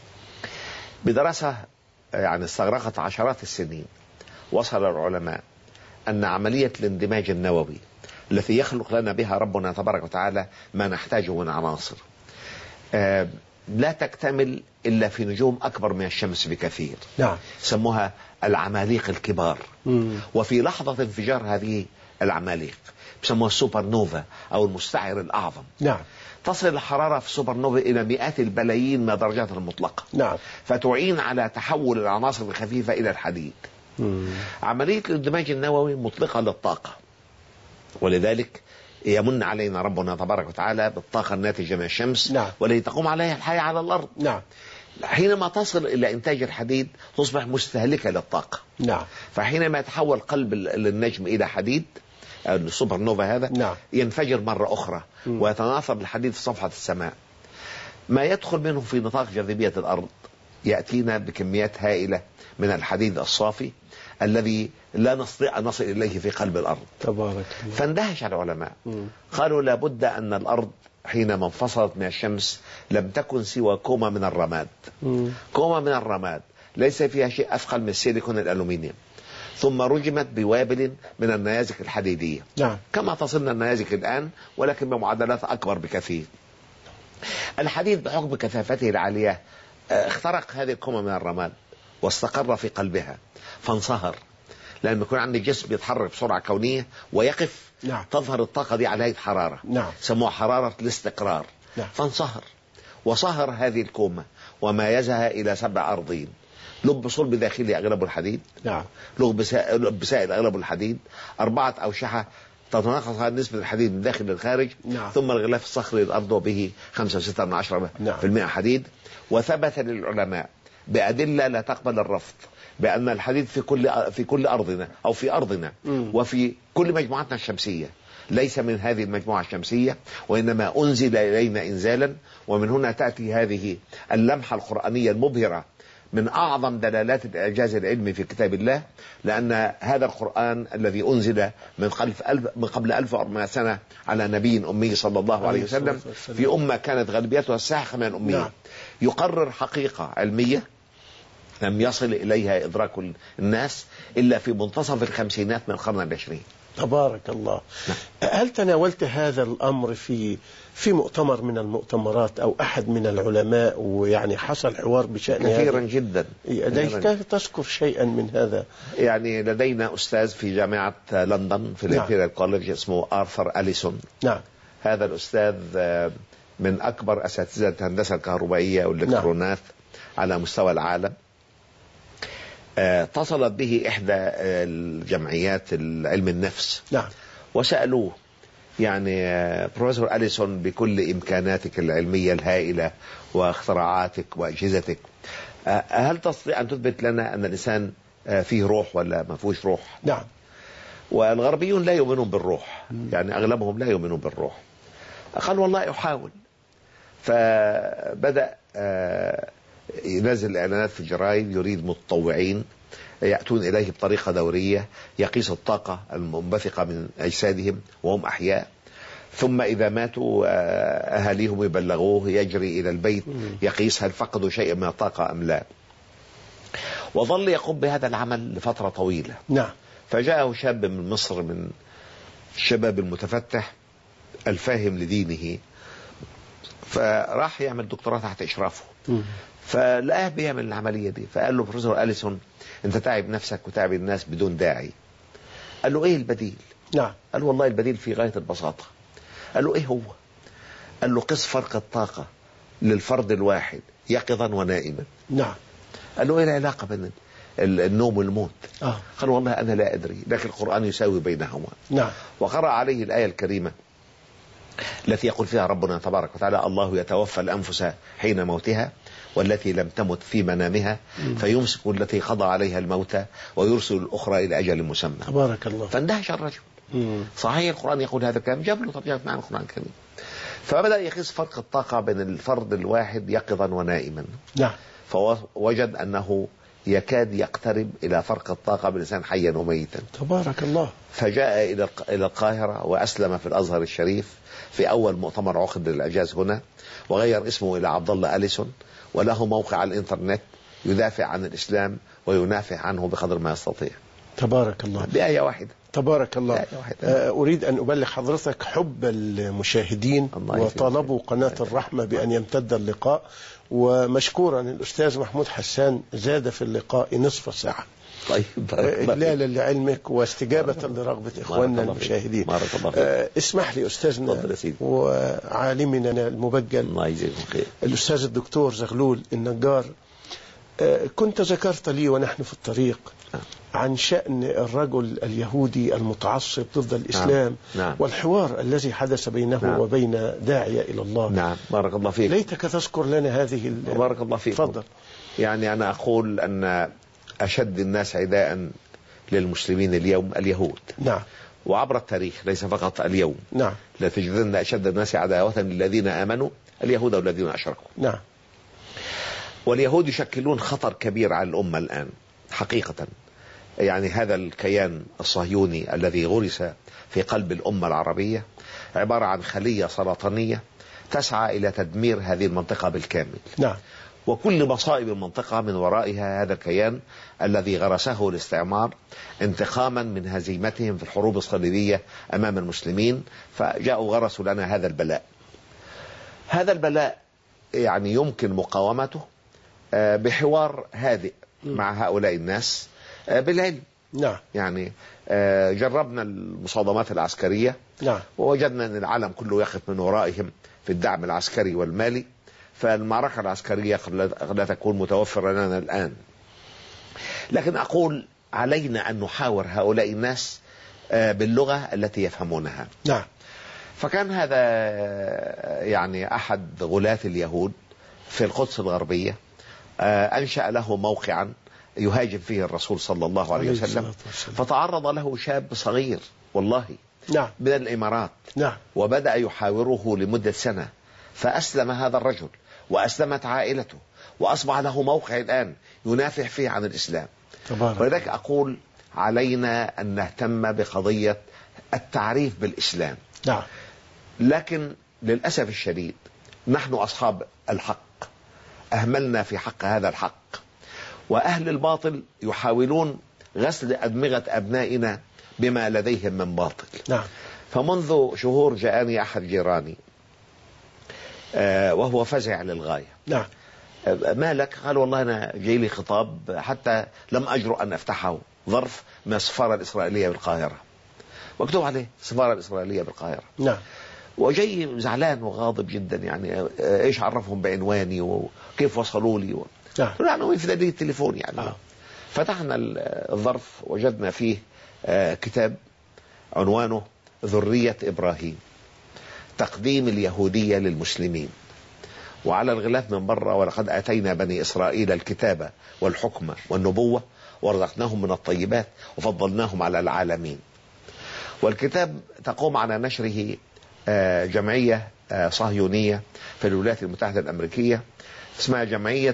بدراسة يعني استغرقت عشرات السنين وصل العلماء أن عملية الاندماج النووي التي يخلق لنا بها ربنا تبارك وتعالى ما نحتاجه من عناصر لا تكتمل إلا في نجوم أكبر من الشمس بكثير. نعم. سموها العماليق الكبار. وفي لحظة انفجار هذه العماليق بسموها السوبر نوفا أو المستعر الأعظم. نعم. تصل الحرارة في السوبر نوفا إلى مئات البلايين من درجات المطلقة. نعم. فتعين على تحول العناصر الخفيفة إلى الحديد. عملية الاندماج النووي مطلقة للطاقة، ولذلك يمن علينا ربنا تبارك وتعالى بالطاقة الناتجة من الشمس. نعم. والتي تقوم عليها الحياة على الأرض. نعم. حينما تصل إلى إنتاج الحديد تصبح مستهلكة للطاقة. نعم. فحينما يتحول قلب النجم إلى حديد، السوبر نوفا هذا، نعم. ينفجر مرة أخرى ويتناثر الحديد في صفحة السماء. ما يدخل منه في نطاق جاذبية الأرض يأتينا بكميات هائلة من الحديد الصافي الذي لا نستطيع أن نصل إليه في قلب الأرض. تبارك الله. فاندهش العلماء، قالوا لابد أن الأرض حينما انفصلت من الشمس لم تكن سوى كومة من الرماد. كومة من الرماد ليس فيها شيء أثقل من السيليكون الألومنيوم، ثم رجمت بوابل من النيازك الحديدية. نعم. كما تصلنا النيازك الآن ولكن بمعدلات أكبر بكثير. الحديد بحكم كثافته العالية اخترق هذه الكومة من الرماد واستقر في قلبها فانصهر، لأن يكون عندي جسم يتحرك بسرعة كونية ويقف. نعم. تظهر الطاقة دي على هيئة حرارة. نعم. سموها حرارة الاستقرار. نعم. فانصهر وصهر هذه الكومة وميزها إلى 7 أرضين: لب صلب داخلي أغلب الحديد. نعم. لب سائل أغلب الحديد. 4 أوشحة تتناقص نسبة الحديد من داخل للخارج. نعم. ثم الغلاف الصخري للأرض وبه 5.6% حديد. وثبت للعلماء بأدلة لا تقبل الرفض بأن الحديد في كل أرضنا أو في أرضنا وفي كل مجموعاتنا الشمسية ليس من هذه المجموعة الشمسية، وإنما أنزل إلينا إنزالا. ومن هنا تأتي هذه اللمحة القرآنية المبهرة من أعظم دلالات الإعجاز العلمي في كتاب الله، لأن هذا القرآن الذي أنزل من قبل 1400 سنة على نبي أمي صلى الله عليه وسلم في أمة كانت غالبيتها الساحقة من الأمية. نعم. يقرر حقيقة علمية لم يصل إليها إدراك الناس إلا في منتصف الخمسينات من القرن العشرين. تبارك الله. هل تناولت هذا الأمر في مؤتمر من المؤتمرات أو أحد من العلماء، ويعني حصل حوار بشأن هذا؟ كثيرا جدا. تذكر شيئا من هذا؟ يعني لدينا أستاذ في جامعة لندن في الإمبيريال كوليدج اسمه آرثر أليسون. نعم. هذا الأستاذ من أكبر أساتذة الهندسة الكهربائية والإلكترونات على مستوى العالم. اتصلت به إحدى الجمعيات علم النفس. نعم. وسألوه يعني بروفيسور أليسون بكل إمكاناتك العلمية الهائلة واختراعاتك وأجهزتك، هل تستطيع أن تثبت لنا أن الإنسان فيه روح ولا ما فيهوش روح؟ نعم. والغربيون لا يؤمنون بالروح، يعني أغلبهم لا يؤمنون بالروح. قال والله أحاول. فبدأ ينزل إعلانات في الجرايد يريد متطوعين يأتون إليه بطريقة دورية يقيس الطاقة المنبثقة من أجسادهم وهم أحياء، ثم إذا ماتوا أهاليهم يبلغوه، يجري إلى البيت يقيس هل فقدوا شيئا من الطاقة أم لا. وظل يقوم بهذا العمل لفترة طويلة. نعم. فجاءه شاب من مصر من الشباب المتفتح الفاهم لدينه، فراح يعمل دكتوراه تحت إشرافه. فلقاه بيعمل العملية دي، فقال له بروفيسور أليسون انت تعب نفسك وتعب الناس بدون داعي. قال له ايه البديل؟ نعم. قال والله البديل في غاية البساطة. قال له ايه هو؟ قال له قس فرق الطاقة للفرد الواحد يقظا ونائما. نعم. قال له ايه العلاقة بين النوم والموت؟ قال والله انا لا ادري، لكن القرآن يساوي بينهما. نعم. وقرأ عليه الآية الكريمة التي يقول فيها ربنا تبارك وتعالى الله يتوفى الأنفس حين موتها والتي لم تمت في منامها فيمسك التي قضى عليها الموت ويرسل الأخرى إلى أجل مسمى. تبارك الله. فاندهش الرجل. صحيح القرآن يقول هذا الكلام، جاب له طبيعة معنى القرآن الكريم. فبدأ يقيس فرق الطاقة بين الفرد الواحد يقظا ونائما. نعم. فوجد أنه يكاد يقترب إلى فرق الطاقة بالإنسان حيا وميتا. تبارك الله. فجاء إلى القاهرة وأسلم في الأزهر الشريف في أول مؤتمر عقد للإعجاز هنا، وغير اسمه إلى عبد الله أليسون، وله موقع على الإنترنت يدافع عن الإسلام وينافع عنه بقدر ما يستطيع. تبارك الله. بآية واحدة. تبارك الله. أريد أن أبلغ حضرتك حب المشاهدين وطلبوا قناة الرحمة بأن يمتد اللقاء، ومشكورا الأستاذ محمود حسان زاد في اللقاء نصف ساعة. طيب إجلالا لعلمك واستجابة لرغبة إخواننا المشاهدين. اسمح لي أستاذنا وعالمنا المبجل الأستاذ الدكتور زغلول النجار، كنت ذكرت لي ونحن في الطريق عن شأن الرجل اليهودي المتعصب ضد الإسلام. نعم. والحوار الذي حدث بينه نعم. وبين داعية إلى الله. نعم. بارك الله فيك. ليتك تذكر لنا هذه. بارك الله فيك. تفضل. يعني أنا أقول أن أشد الناس عداء للمسلمين اليوم اليهود. نعم. وعبر التاريخ ليس فقط اليوم. نعم. لا تجدن أشد الناس عداوة للذين آمنوا اليهود والذين أشركوا. نعم. واليهود يشكلون خطر كبير على الأمة الآن حقيقة. يعني هذا الكيان الصهيوني الذي غرس في قلب الأمة العربية عبارة عن خلية سرطانية تسعى إلى تدمير هذه المنطقة بالكامل. نعم. وكل مصائب المنطقة من ورائها هذا الكيان الذي غرسه الاستعمار انتقاما من هزيمتهم في الحروب الصليبية أمام المسلمين، فجاءوا غرسوا لنا هذا البلاء. هذا البلاء يعني يمكن مقاومته بحوار هادئ مع هؤلاء الناس بالعلم. نعم. يعني جربنا المصادمات العسكرية. نعم. ووجدنا أن العالم كله يقف من ورائهم في الدعم العسكري والمالي، فالمعركة العسكرية قد لا تكون متوفرة لنا الآن. لكن أقول علينا أن نحاور هؤلاء الناس باللغة التي يفهمونها. نعم. فكان هذا يعني أحد غلاة اليهود في القدس الغربية أنشأ له موقعا يهاجم فيه الرسول صلى الله عليه وسلم، فتعرض له شاب صغير والله. نعم. من الإمارات. نعم. وبدأ يحاوره لمدة سنة، فأسلم هذا الرجل وأسلمت عائلته، وأصبح له موقع الآن ينافح فيه عن الإسلام. ولذلك أقول علينا أن نهتم بقضية التعريف بالإسلام. نعم. لكن للأسف الشديد نحن أصحاب الحق أهملنا في حق هذا الحق، وأهل الباطل يحاولون غسل أدمغة أبنائنا بما لديهم من باطل. نعم. فمنذ شهور جاءني أحد جيراني وهو فزع للغاية. نعم. ما لك؟ قال والله أنا جاي لي خطاب حتى لم أجرؤ أن أفتحه، ظرف من السفارة الإسرائيلية بالقاهرة، مكتوب عليه السفارة الإسرائيلية بالقاهرة. نعم. وجاي زعلان وغاضب جدا، يعني إيش عرفهم بعنواني وكيف وصلوا لي نعم. عنواني في دليل التليفون يعني. فتحنا الظرف وجدنا فيه كتاب عنوانه ذرية إبراهيم، تقديم اليهودية للمسلمين. وعلى الغلاف من بره: ولقد آتينا بني إسرائيل الكتاب والحكمة والنبوة ورزقناهم من الطيبات وفضلناهم على العالمين. والكتاب تقوم على نشره جمعية صهيونية في الولايات المتحدة الأمريكية اسمها جمعية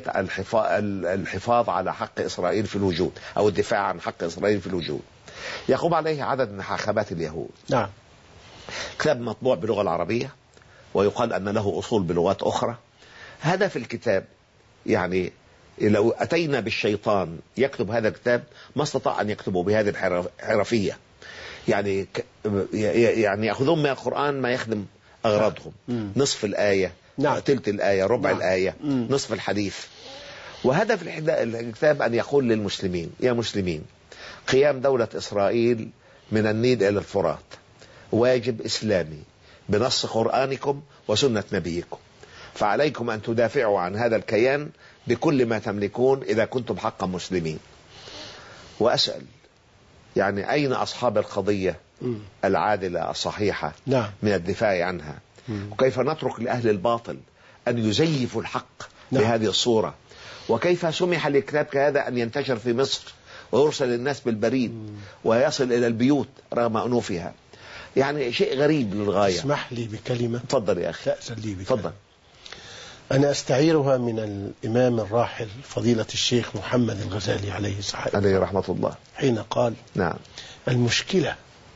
الحفاظ على حق إسرائيل في الوجود، أو الدفاع عن حق إسرائيل في الوجود. يقوم عليه عدد من حاخامات اليهود. نعم. كتاب مطبوع باللغة العربية، ويقال أن له أصول بلغات أخرى. هدف الكتاب يعني لو أتينا بالشيطان يكتب هذا الكتاب ما استطاع أن يكتبه بهذه الحرفية. يعني يأخذون من القرآن ما يخدم أغراضهم، نصف الآية، نعم. تلت الآية، ربع الآية، نصف الحديث. وهدف الكتاب أن يقول للمسلمين: يا مسلمين، قيام دولة إسرائيل من النيل إلى الفرات واجب إسلامي بنص قرآنكم وسنة نبيكم، فعليكم أن تدافعوا عن هذا الكيان بكل ما تملكون إذا كنتم حقا مسلمين. وأسأل يعني أين أصحاب القضية العادلة الصحيحة نعم. من الدفاع عنها؟ وكيف نترك لأهل الباطل أن يزيفوا الحق نعم. بهذه الصورة؟ وكيف سمح لكتاب كهذا أن ينتشر في مصر ويرسل للناس بالبريد ويصل إلى البيوت رغم أنوفها؟ يعني شيء غريب للغاية. اسمح لي بكلمة. تفضل يا أخي. تأذن لي بكلمة. تفضل. أنا أستعيرها من الإمام الراحل فضيلة الشيخ محمد الغزالي عليه رحمة الله، حين قال: نعم، المشكلة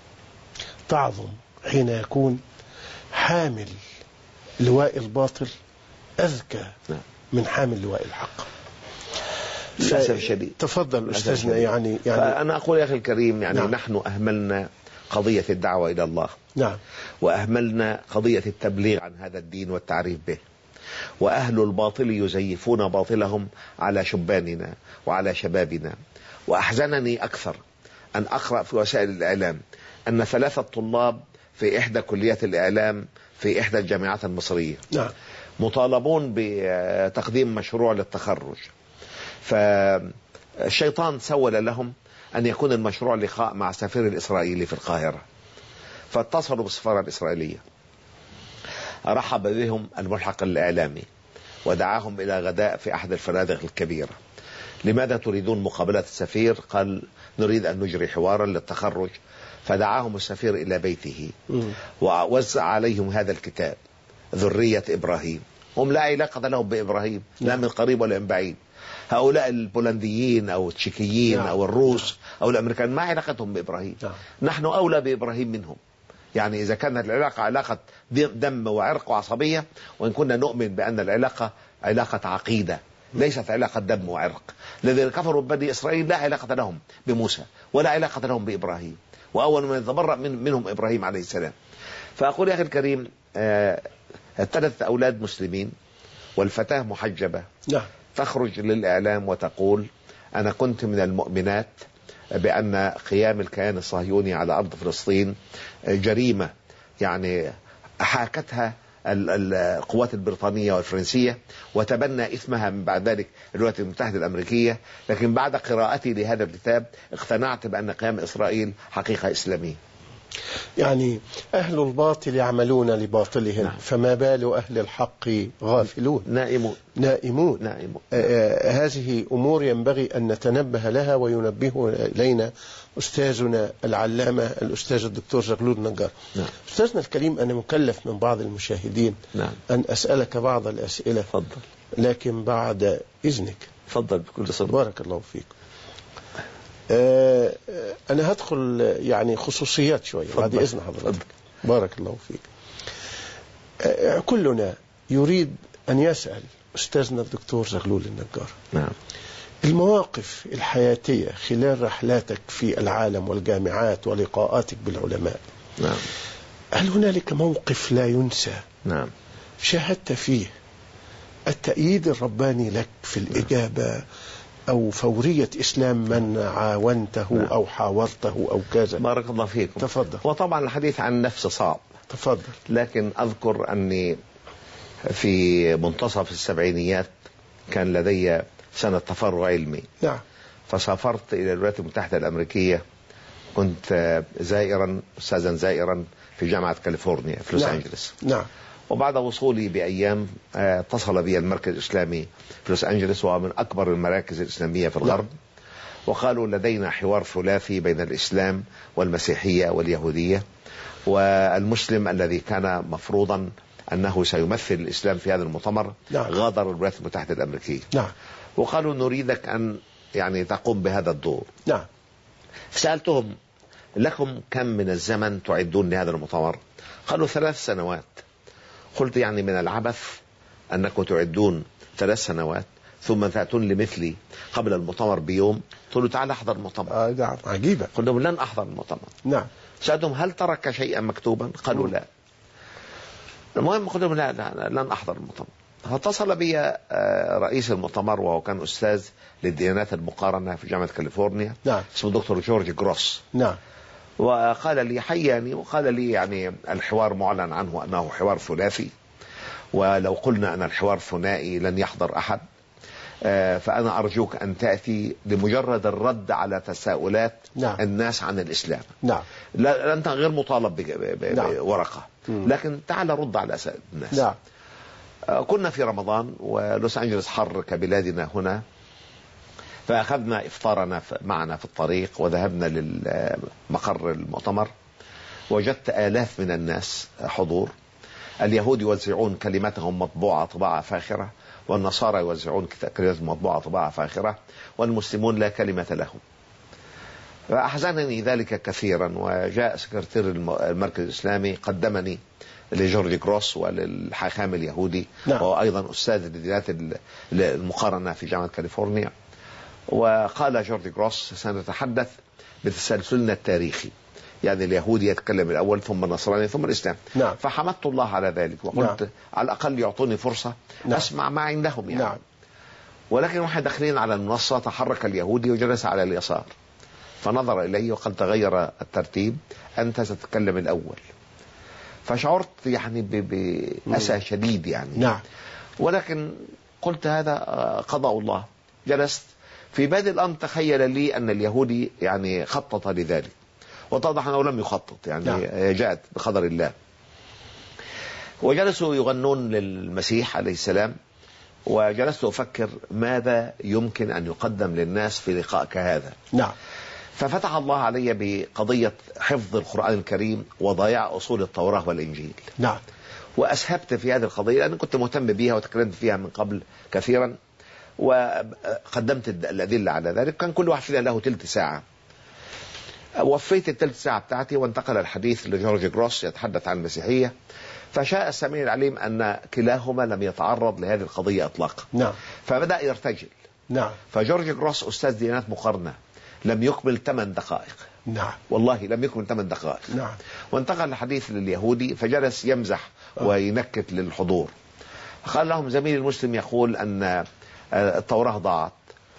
تعظم حين يكون حامل لواء الباطل أذكى من حامل لواء الحق. للأسف الشديد. تفضل أستاذنا. يعني أنا أقول يا أخي الكريم، يعني نعم. نحن أهملنا قضية الدعوة إلى الله. نعم. وأهملنا قضية التبليغ عن هذا الدين والتعريف به. وأهل الباطل يزيفون باطلهم على شباننا وعلى شبابنا. وأحزنني أكثر أن أقرأ في وسائل الإعلام أن 3 طلاب في إحدى كليات الإعلام في إحدى الجامعات المصرية نعم. مطالبون بتقديم مشروع للتخرج. فالشيطان سول لهم أن يكون المشروع لقاء مع السفير الإسرائيلي في القاهرة، فاتصلوا بالسفارة الإسرائيلية، رحب بهم الملحق الإعلامي ودعاهم إلى غداء في أحد الفنادق الكبيرة. لماذا تريدون مقابلة السفير؟ قال نريد أن نجري حوارا للتخرج. فدعاهم السفير إلى بيته ووزع عليهم هذا الكتاب ذرية إبراهيم. هم لا علاقة لهم بإبراهيم، لا من قريب ولا من بعيد. هؤلاء البولنديين أو التشيكيين أو الروس أو الأمريكان ما علاقتهم بإبراهيم. نحن أولى بإبراهيم منهم. يعني إذا كانت العلاقة علاقة دم وعرق وعصبية، وإن كنا نؤمن بأن العلاقة علاقة عقيدة ليست علاقة دم وعرق. الذين كفروا بني إسرائيل لا علاقة لهم بموسى ولا علاقة لهم بإبراهيم، وأول من يتبرأ منهم إبراهيم عليه السلام. فأقول يا أخي الكريم، 3 أولاد مسلمين والفتاة محجبة تخرج للإعلام وتقول أنا كنت من المؤمنات بأن قيام الكيان الصهيوني على أرض فلسطين جريمة، يعني حاكتها القوات البريطانية والفرنسية وتبنى إثمها من بعد ذلك الولايات المتحدة الأمريكية. لكن بعد قراءتي لهذا الكتاب اقتنعت بأن قيام إسرائيل حقيقة إسلامية. يعني أهل الباطل يعملون لباطلهم. نعم. فما بال أهل الحق غافلون نائمون. هذه أمور ينبغي أن نتنبه لها وينبه إلينا أستاذنا العلامة الأستاذ الدكتور زغلول نجار. نعم. أستاذنا الكريم، أنا مكلف من بعض المشاهدين أن أسألك بعض الأسئلة. فضل. لكن بعد إذنك. فضل بكل صدق. بارك الله فيك. أنا هدخل يعني خصوصيات شوية بعد إذن حضرتك. بارك الله فيك. كلنا يريد أن يسأل أستاذنا الدكتور زغلول النجار. نعم. المواقف الحياتية خلال رحلاتك في العالم والجامعات ولقاءاتك بالعلماء. نعم. هل هنالك موقف لا ينسى؟ نعم. شاهدت فيه التأييد الرباني لك في الإجابة أو فورية إسلام من عاونته؟ نعم. أو حاورته أو كذا؟ بارك الله فيكم. تفضل. وطبعا الحديث عن النفس صعب. تفضل. لكن أذكر أني في منتصف السبعينيات كان لدي سنة تفرغ علمي. نعم. فسافرت إلى الولايات المتحدة الأمريكية. كنت أستاذا زائرا في جامعة كاليفورنيا في لوس أنجلس. نعم. وبعد وصولي بأيام اتصل بي المركز الإسلامي في لوس أنجلس، وهو من أكبر المراكز الإسلامية في الغرب. وقالوا لدينا حوار ثلاثي بين الإسلام والمسيحية واليهودية، والمسلم الذي كان مفروضا أنه سيمثل الإسلام في هذا المؤتمر غادر الولايات المتحدة الأمريكية. وقالوا نريدك أن يعني تقوم بهذا الدور. فسألتهم لكم كم من الزمن تعدون لهذا المؤتمر؟ قالوا 3 سنوات. قلت يعني من العبث أنكم تعدون 3 سنوات ثم تأتون لمثلي قبل المؤتمر بيوم. قلت له تعال احضر المؤتمر. عجيبة. قلت لهم لن أحضر المؤتمر. نعم. سألتهم هل ترك شيئا مكتوبا؟ قالوا لا. المهم قلت لهم لا لن أحضر المؤتمر. فاتصل بي رئيس المؤتمر، وهو كان أستاذ للديانات المقارنة في جامعة كاليفورنيا. نعم. اسمه دكتور جورج جروس. نعم. وقال لي حياني، وقال لي يعني الحوار معلن عنه أنه حوار ثلاثي، ولو قلنا أن الحوار ثنائي لن يحضر أحد. فأنا أرجوك أن تأتي لمجرد الرد على تساؤلات الناس عن الإسلام. لا أنت غير مطالب بورقة، لكن تعال رد على أسئلة الناس. كنا في رمضان ولوس أنجلس حر كبلادنا هنا، فأخذنا إفطارنا معنا في الطريق وذهبنا للمقر المؤتمر. وجدت آلاف من الناس حضور. اليهود يوزعون كلماتهم مطبوعة طباعة فاخرة، والنصارى يوزعون كلماتهم مطبوعة طباعة فاخرة، والمسلمون لا كلمة لهم. فأحزنني ذلك كثيرا. وجاء سكرتير المركز الإسلامي قدمني لجورج جروس وللحاخام اليهودي، وهو أيضا أستاذ للديانات المقارنة في جامعة كاليفورنيا. وقال جورج جروس: سنتحدث بتسلسلنا التاريخي، يعني اليهودي يتكلم الأول ثم النصراني ثم الإسلام. نعم. فحمدت الله على ذلك وقلت على الأقل يعطوني فرصة أسمع ما عندهم يعني. نعم. ولكن واحد داخلين على المنصة تحرك اليهودي وجلس على اليسار، فنظر إليه وقد تغير الترتيب، أنت ستتكلم الأول. فشعرت يعني بأسى شديد يعني. نعم. ولكن قلت هذا قضاء الله. جلست. في بادئ الأمر تخيل لي أن اليهودي يعني خطط لذلك، واتضح أنه لم يخطط يعني. نعم. جاءت بقدر الله. وجلسوا يغنون للمسيح عليه السلام، وجلست أفكر ماذا يمكن أن يقدم للناس في لقاء كهذا. نعم. ففتح الله علي بقضية حفظ القرآن الكريم وضياع أصول التوراة والإنجيل. نعم. وأسهبت في هذه القضية لأن كنت مهتم بها وتكلمت فيها من قبل كثيرا، وقدمت الأدلة على ذلك. كان كل واحد فينا له تلت ساعة. وفيت التلت ساعة بتاعتي وانتقل الحديث لجورج جروس يتحدث عن المسيحية. فشاء السميع العليم أن كلاهما لم يتعرض لهذه القضية إطلاقا. نعم. فبدأ يرتجل. نعم. فجورج جروس أستاذ ديانات مقارنة لم يكمل 8 دقائق. نعم. والله لم يكمل 8 دقائق. نعم. وانتقل الحديث لليهودي فجلس يمزح وينكت للحضور. قال لهم: زميلي المسلم يقول أن التوراة ضاعت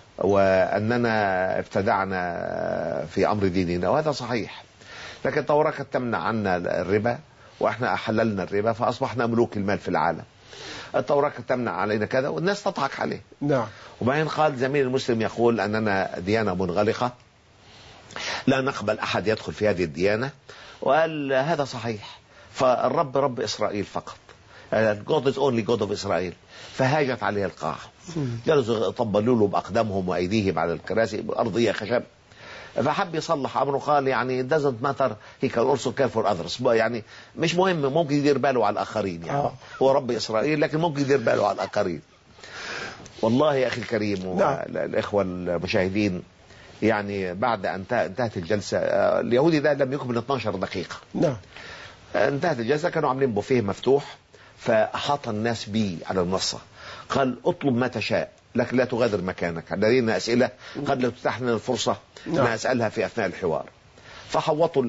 وأننا ابتدعنا في أمر ديننا، وهذا صحيح، لكن التوراة كانت تمنع عنا الربا وإحنا أحللنا الربا فأصبحنا ملوك المال في العالم. التوراة كانت تمنع علينا كذا، والناس تضحك عليه. نعم. وبعدين قال: زميلي المسلم يقول أننا ديانة منغلقة لا نقبل أحد يدخل في هذه الديانة، وقال هذا صحيح، فالرب رب إسرائيل فقط. God is only God of إسرائيل. فهاجت عليه القاعة. جلسوا طبلوا له بأقدامهم وأيديهم على الكراسي أرضية خشب. فحب يصلح أمره، قال يعني it doesn't matter he can also care for others. يعني مش مهم، ممكن يدير باله على الآخرين يعني. هو رب إسرائيل لكن ممكن يدير باله على الآخرين. والله يا أخي الكريم والإخوة المشاهدين، يعني بعد أن انتهت الجلسة، اليهودي ده لم يكمل 12 دقيقة. نعم. انتهت الجلسة، كانوا عاملين بوفيه مفتوح، فأحاط الناس بي على المنصة. قال: اطلب ما تشاء لكن لا تغادر مكانك، لدينا أسئلة قد لا تتاح لنا الفرصة أن أسألها في أثناء الحوار. فحوطوا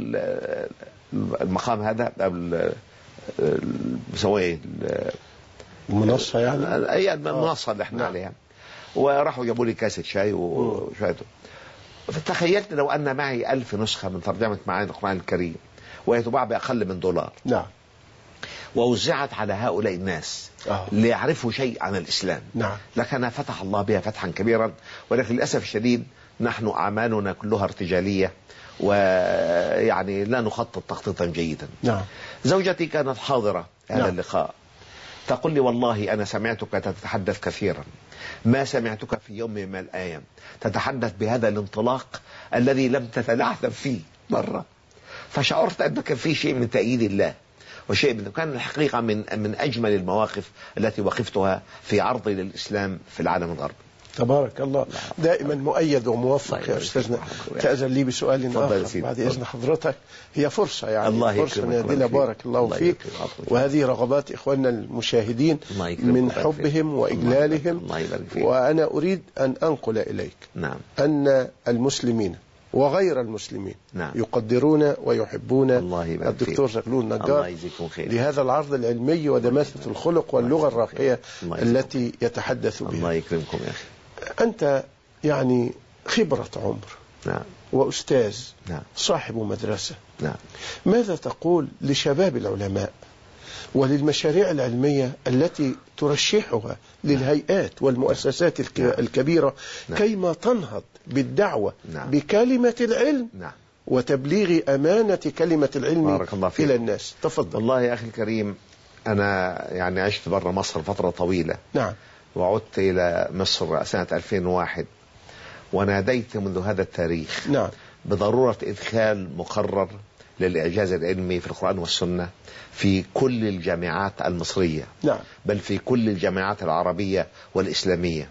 المقام هذا بسويه المنصة يعني أي المنصة اللي احنا عليها، وراحوا جابوا لي كاسة شاي وشوية. فتخيلت لو أن معي 1000 نسخة من ترجمة معاني القرآن الكريم وهي تباع بأقل من $، نعم، ووزعت على هؤلاء الناس ليعرفوا شيء عن الإسلام، نعم، لكن فتح الله بها فتحا كبيرا. ولكن للأسف الشديد نحن أعمالنا كلها ارتجالية، ويعني لا نخطط تخطيطا جيدا. نعم. زوجتي كانت حاضرة هذا اللقاء، تقول لي: والله أنا سمعتك تتحدث كثيرا، ما سمعتك في يوم من الأيام تتحدث بهذا الانطلاق الذي لم تتلعثم فيه مرة. فشعرت أنك في شيء من تأييد الله وشيء من، كان الحقيقة من أجمل المواقف التي وقفتها في عرضي للإسلام في العالم الغربي. تبارك الله، دائما مؤيد وموفق يا أستاذنا. تأذن لي بسؤال آخر بعد إذن حضرتك، هي فرصة يعني فرصة نادلة، بارك الله فيك. وهذه رغبات إخواننا المشاهدين من حبهم وإجلالهم، وأنا أريد أن أنقل إليك أن المسلمين وغير المسلمين يقدرون ويحبون الدكتور زغلول نجار لهذا العرض العلمي ودماثة الخلق واللغة الراقية التي يتحدث بها. الله يكرمكم يا أخي. أنت يعني خبرة عمر وأستاذ صاحب مدرسة، ماذا تقول لشباب العلماء وللمشاريع العلمية التي ترشحها للهيئات والمؤسسات الكبيرة كيما تنهض بالدعوة بكلمة العلم وتبليغ أمانة كلمة العلم إلى الناس؟ تفضل. والله يا أخي الكريم، أنا يعني عشت برا مصر فترة طويلة، وعدت إلى مصر سنة 2001، وناديت منذ هذا التاريخ بضرورة إدخال مقرر للإعجاز العلمي في القرآن والسنة في كل الجامعات المصرية، بل في كل الجامعات العربية والإسلامية.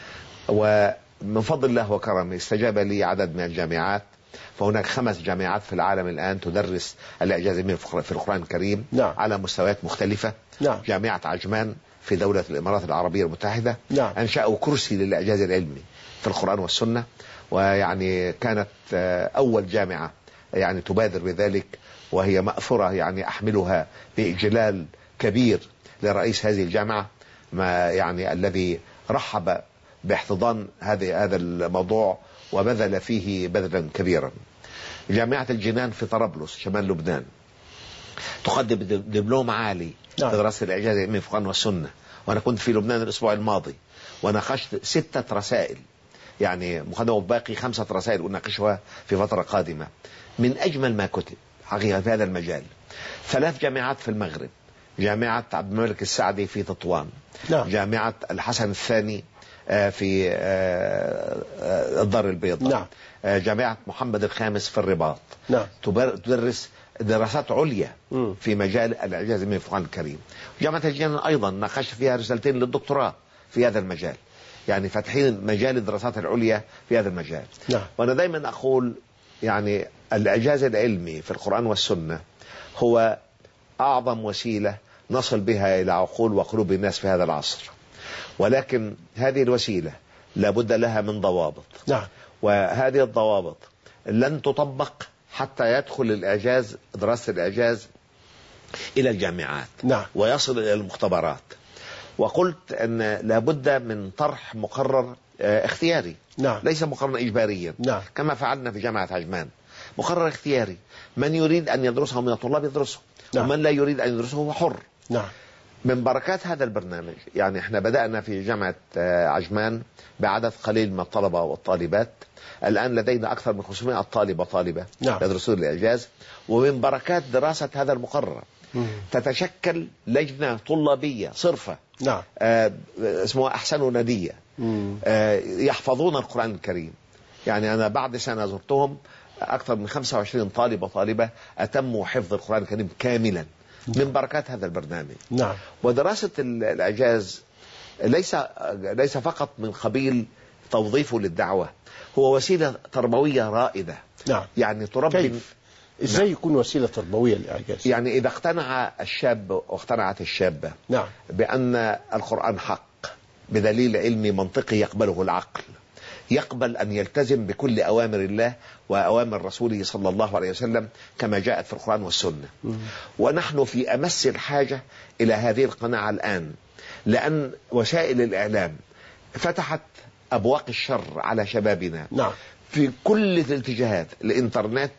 ومن فضل الله وكرمه استجاب لي عدد من الجامعات، فهناك 5 جامعات في العالم الآن تدرس الإعجاز العلمي في القرآن الكريم على مستويات مختلفة. جامعة عجمان في دولة الإمارات العربية المتحدة أنشأوا كرسي للإعجاز العلمي في القرآن والسنة، ويعني كانت أول جامعة يعني تبادر بذلك، وهي مأثرة يعني أحملها بإجلال كبير لرئيس هذه الجامعة، ما يعني الذي رحب باحتضان هذا الموضوع وبذل فيه بذلا كبيرا. جامعة الجنان في طرابلس شمال لبنان تقدم دبلوم عالي في دراسة الإعجاز العلمي في القرآن والسنة، وأنا كنت في لبنان الأسبوع الماضي وناقشت 6 رسائل، يعني مقدمة باقي 5 رسائل أناقشها في فترة قادمة، من أجمل ما كتب حقيقة في هذا المجال. 3 جامعات في المغرب، جامعة عبد الملك السعدي في تطوان، جامعة الحسن الثاني في الدار البيضاء، جامعة محمد الخامس في الرباط، تدرس دراسات عليا في مجال الإعجاز العلمي في القرآن الكريم. جامعة الجنان أيضا ناقشت فيها رسالتين للدكتوراه في هذا المجال، يعني فاتحين مجال الدراسات العليا في هذا المجال. وأنا دايما أقول يعني الإعجاز العلمي في القرآن والسنة هو أعظم وسيلة نصل بها إلى عقول وقلوب الناس في هذا العصر، ولكن هذه الوسيلة لابد لها من ضوابط. وهذه الضوابط لن تطبق حتى يدخل الإعجاز، دراسة الإعجاز إلى الجامعات ويصل إلى المختبرات. وقلت أن لابد من طرح مقرر اختياري، ليس مقررا إجباريا كما فعلنا في جامعة عجمان، مقرر اختياري، من يريد أن يدرسه من الطلاب يدرسه، ومن لا يريد أن يدرسه هو حر. من بركات هذا البرنامج يعني احنا بدأنا في جامعة عجمان بعدد قليل من الطلبة والطالبات، الآن لدينا أكثر من 500 طالب وطالبة يدرسون الإعجاز. ومن بركات دراسة هذا المقرر تتشكل لجنة طلابية صرفة اسمها أحسن ندية، يحفظون القرآن الكريم. يعني أنا بعد سنة زرتهم أكثر من 25 طالب وطالبة أتموا حفظ القرآن الكريم كاملا من بركات هذا البرنامج. ودراسة الإعجاز ليس فقط من قبيل توظيفه للدعوة، هو وسيلة تربوية رائدة. يعني تربي. ازاي يكون وسيلة تربوية للإعجاز؟ يعني إذا اقتنع الشاب واقتنعت الشابة بأن القرآن حق بدليل علمي منطقي يقبله العقل، يقبل أن يلتزم بكل أوامر الله وأوامر رسوله صلى الله عليه وسلم كما جاءت في القرآن والسنة. ونحن في أمس الحاجة إلى هذه القناعة الآن، لأن وسائل الإعلام فتحت أبواق الشر على شبابنا في كل الاتجاهات، الإنترنت،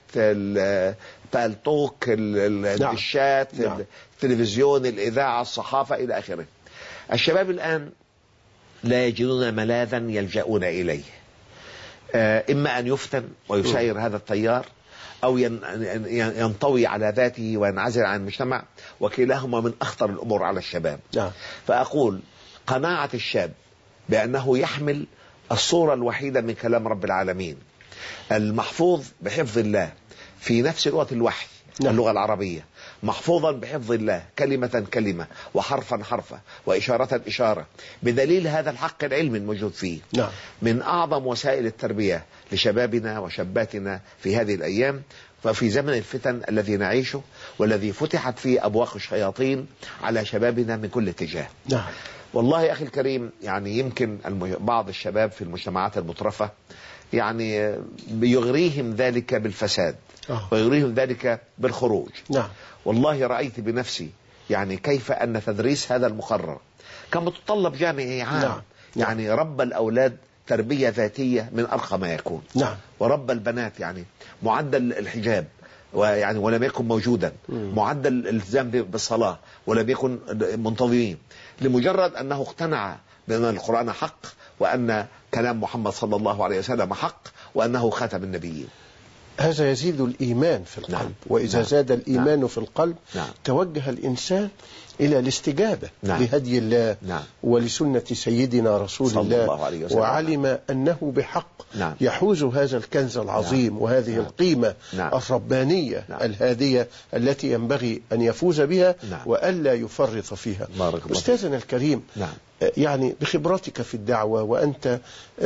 التالتوك، الشات، التلفزيون، الإذاعة، الصحافة إلى آخره. الشباب الآن لا يجدون ملاذا يلجؤون إليه، إما أن يفتن ويسير هذا التيار، أو ينطوي على ذاته وينعزل عن المجتمع، وكلاهما من أخطر الأمور على الشباب. فأقول قناعة الشاب بأنه يحمل الصورة الوحيدة من كلام رب العالمين المحفوظ بحفظ الله في نفس الوقت الوحي، اللغة العربية محفوظا بحفظ الله كلمة كلمة وحرفا حرفا وإشارة إشارة، بدليل هذا الحق العلمي الموجود فيه. من أعظم وسائل التربية لشبابنا وشاباتنا في هذه الأيام، ففي زمن الفتن الذي نعيشه والذي فتحت فيه أبواق الشياطين على شبابنا من كل اتجاه. والله أخي الكريم، يعني يمكن بعض الشباب في المجتمعات المترفة يعني يغريهم ذلك بالفساد ويغريهم ذلك بالخروج. والله رأيت بنفسي يعني كيف أن تدريس هذا المقرر كان متطلب جامعي عام. يعني رب الأولاد تربية ذاتية من أرقى ما يكون. ورب البنات يعني معدل الحجاب ويعني ولم يكن موجودا، معدل الالتزام بالصلاة ولم يكن منتظمين، لمجرد أنه اقتنع بأن القرآن حق، وأن كلام محمد صلى الله عليه وسلم حق، وأنه خاتم النبيين. هذا يزيد الإيمان في القلب. وإذا زاد الإيمان في القلب توجه الإنسان إلى الاستجابة لهدي الله ولسنة سيدنا رسول الله، وعلم أنه بحق يحوز هذا الكنز العظيم وهذه القيمة الربانية الهادية التي ينبغي أن يفوز بها وألا يفرط فيها. أستاذنا الكريم، يعني بخبرتك في الدعوة، وأنت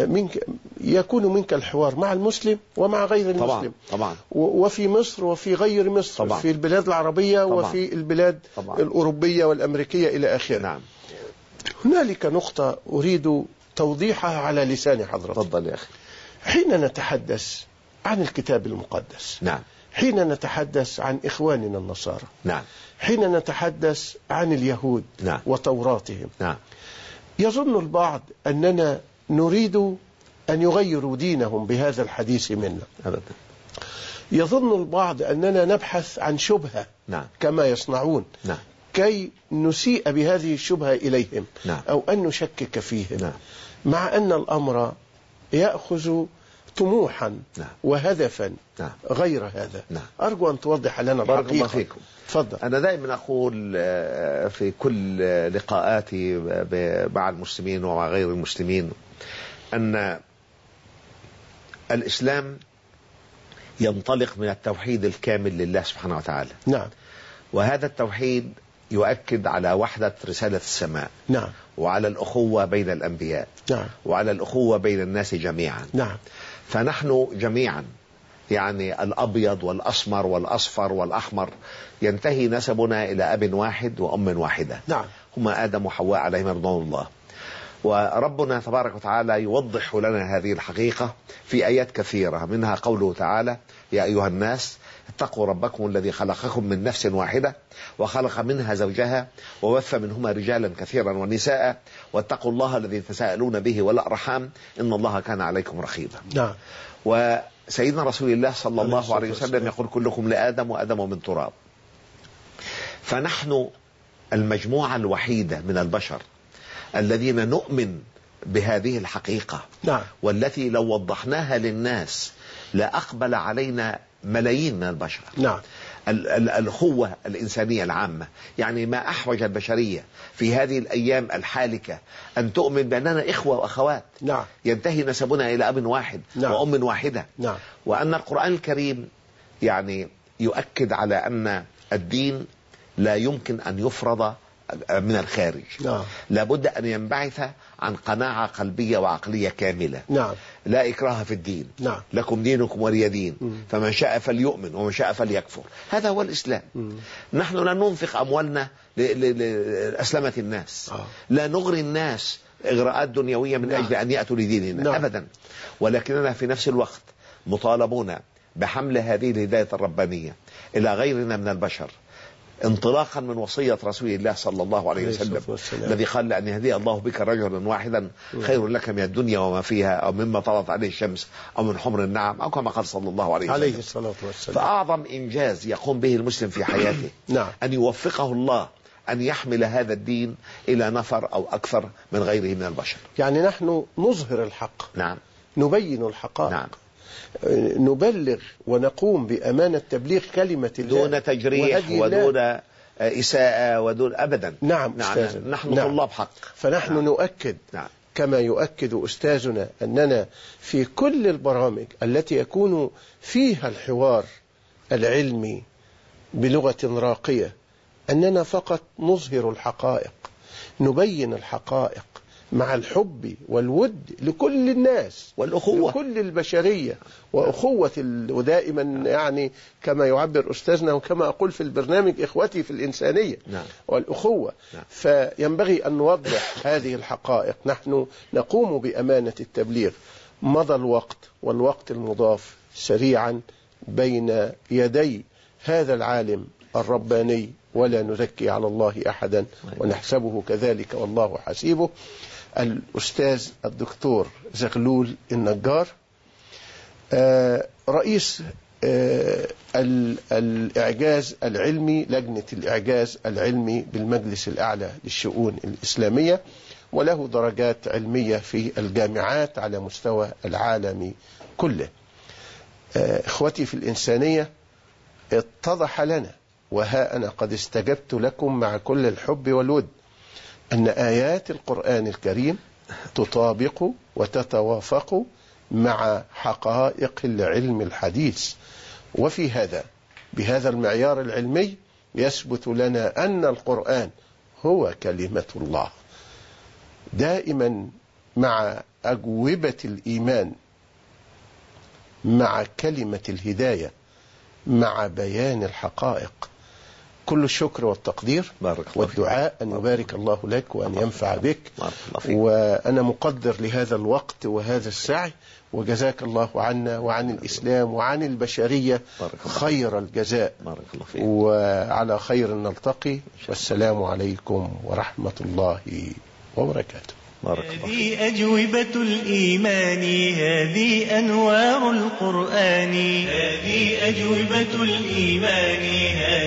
يكون منك الحوار مع المسلم ومع غير المسلم، وفي مصر وفي غير مصر، في البلاد العربية وفي البلاد الأوروبية والأمريكية إلى آخره. هنالك نقطة أريد توضيحها على لسان حضرتك. تفضل يا أخي. حين نتحدث عن الكتاب المقدس، نعم. حين نتحدث عن إخواننا النصارى، نعم. حين نتحدث عن اليهود نعم. وتوراتهم، نعم. يظن البعض أننا نريد أن يغيروا دينهم بهذا الحديث منا. أبدا. يظن البعض أننا نبحث عن شبهة، نعم. كما يصنعون، نعم. كي نسيء بهذه الشبهة إليهم، نعم. أو أن نشكك فيهم. نعم. مع أن الأمر يأخذ طموحا نعم. وهدفا نعم. غير هذا. نعم. أرجو أن توضح لنا بارك الله الحقيقة. فيكم. تفضل. أنا دائما أقول في كل لقاءاتي مع المسلمين ومع غير المسلمين أن الإسلام ينطلق من التوحيد الكامل لله سبحانه وتعالى. نعم. وهذا التوحيد يؤكد على وحدة رسالة السماء. نعم. وعلى الأخوة بين الأنبياء. نعم. وعلى الأخوة بين الناس جميعا. نعم. فنحن جميعا يعني الأبيض والأسمر والأصفر والأحمر ينتهي نسبنا إلى أب واحد وأم واحدة. نعم. هما آدم وحواء عليهم رضوان الله. وربنا تبارك وتعالى يوضح لنا هذه الحقيقة في آيات كثيرة، منها قوله تعالى: يا أيها الناس اتقوا ربكم الذي خلقكم من نفس واحدة وخلق منها زوجها وبث منهما رجالا كثيرا ونساء واتقوا الله الذي تساءلون به والأرحام إن الله كان عليكم رقيبا. نعم. وسيدنا رسول الله صلى الله عليه وسلم يقول: كلكم لآدم وآدم من تراب. فنحن المجموعة الوحيدة من البشر الذين نؤمن بهذه الحقيقة. نعم. والتي لو وضحناها للناس لا أقبل علينا ملايين من البشر. نعم. الأخوة الإنسانية العامة، يعني ما أحوج البشرية في هذه الأيام الحالكة أن تؤمن بأننا إخوة وأخوات. نعم. ينتهي نسبنا إلى أب واحد. نعم. وأم واحدة. نعم. وأن القرآن الكريم يعني يؤكد على أن الدين لا يمكن أن يفرض من الخارج. نعم. لابد أن ينبعث عن قناعة قلبية وعقلية كاملة. نعم. لا إكراه في الدين. نعم. لكم دينكم ولي دين. فمن شاء فليؤمن ومن شاء فليكفر. هذا هو الإسلام. نحن لا ننفق أموالنا لأسلمة الناس. لا نغري الناس إغراءات دنيوية من أجل أن يأتوا لديننا. نعم. أبدا. ولكننا في نفس الوقت مطالبون بحمل هذه الهداية الربانية إلى غيرنا من البشر، انطلاقا من وصية رسول الله صلى الله عليه وسلم الذي قال: لأن يهدي الله بك رجلا واحدا خير لك من الدنيا وما فيها، أو مما طلعت عليه الشمس، أو من حمر النعم، أو كما قال صلى الله عليه وسلم. عليه الصلاة والسلام. فأعظم إنجاز يقوم به المسلم في حياته نعم. أن يوفقه الله أن يحمل هذا الدين إلى نفر أو أكثر من غيره من البشر. يعني نحن نظهر الحق. نعم. نبين الحقائق. نعم. نبلغ ونقوم بأمانة تبليغ كلمة الله دون تجريح ودون إساءة ودون أبدا. نعم. نحن نعم. طلاب حق. فنحن نؤكد. نعم. كما يؤكد أستاذنا أننا في كل البرامج التي يكون فيها الحوار العلمي بلغة راقية أننا فقط نظهر الحقائق، نبين الحقائق مع الحب والود لكل الناس والأخوة لكل البشرية وأخوة ودائما يعني كما يعبر أستاذنا وكما أقول في البرنامج إخوتي في الإنسانية. نعم. والأخوة. نعم. فينبغي أن نوضح هذه الحقائق. نحن نقوم بأمانة التبليغ. مضى الوقت والوقت المضاف سريعا بين يدي هذا العالم الرباني، ولا نزكي على الله أحدا ونحسبه كذلك والله حسيبه، الأستاذ الدكتور زغلول النجار، رئيس الإعجاز العلمي، لجنة الإعجاز العلمي بالمجلس الأعلى للشؤون الإسلامية، وله درجات علمية في الجامعات على مستوى العالم كله. إخوتي في الإنسانية، اتضح لنا وها أنا قد استجبت لكم مع كل الحب والود أن آيات القرآن الكريم تطابق وتتوافق مع حقائق العلم الحديث. وفي هذا بهذا المعيار العلمي يثبت لنا أن القرآن هو كلمة الله. دائما مع أجوبة الإيمان، مع كلمة الهداية، مع بيان الحقائق، كل الشكر والتقدير بارك الله فيك. والدعاء أن يبارك الله لك وأن ينفع بك، بارك الله فيك. وأنا مقدر لهذا الوقت وهذا السعي، وجزاك الله عنا وعن الإسلام وعن البشرية خير الجزاء. بارك الله فيك. وعلى خير نلتقي، والسلام عليكم ورحمة الله وبركاته. هذه أجوبة الإيمان، هذه أنوار القرآن، هذه أجوبة الإيمان.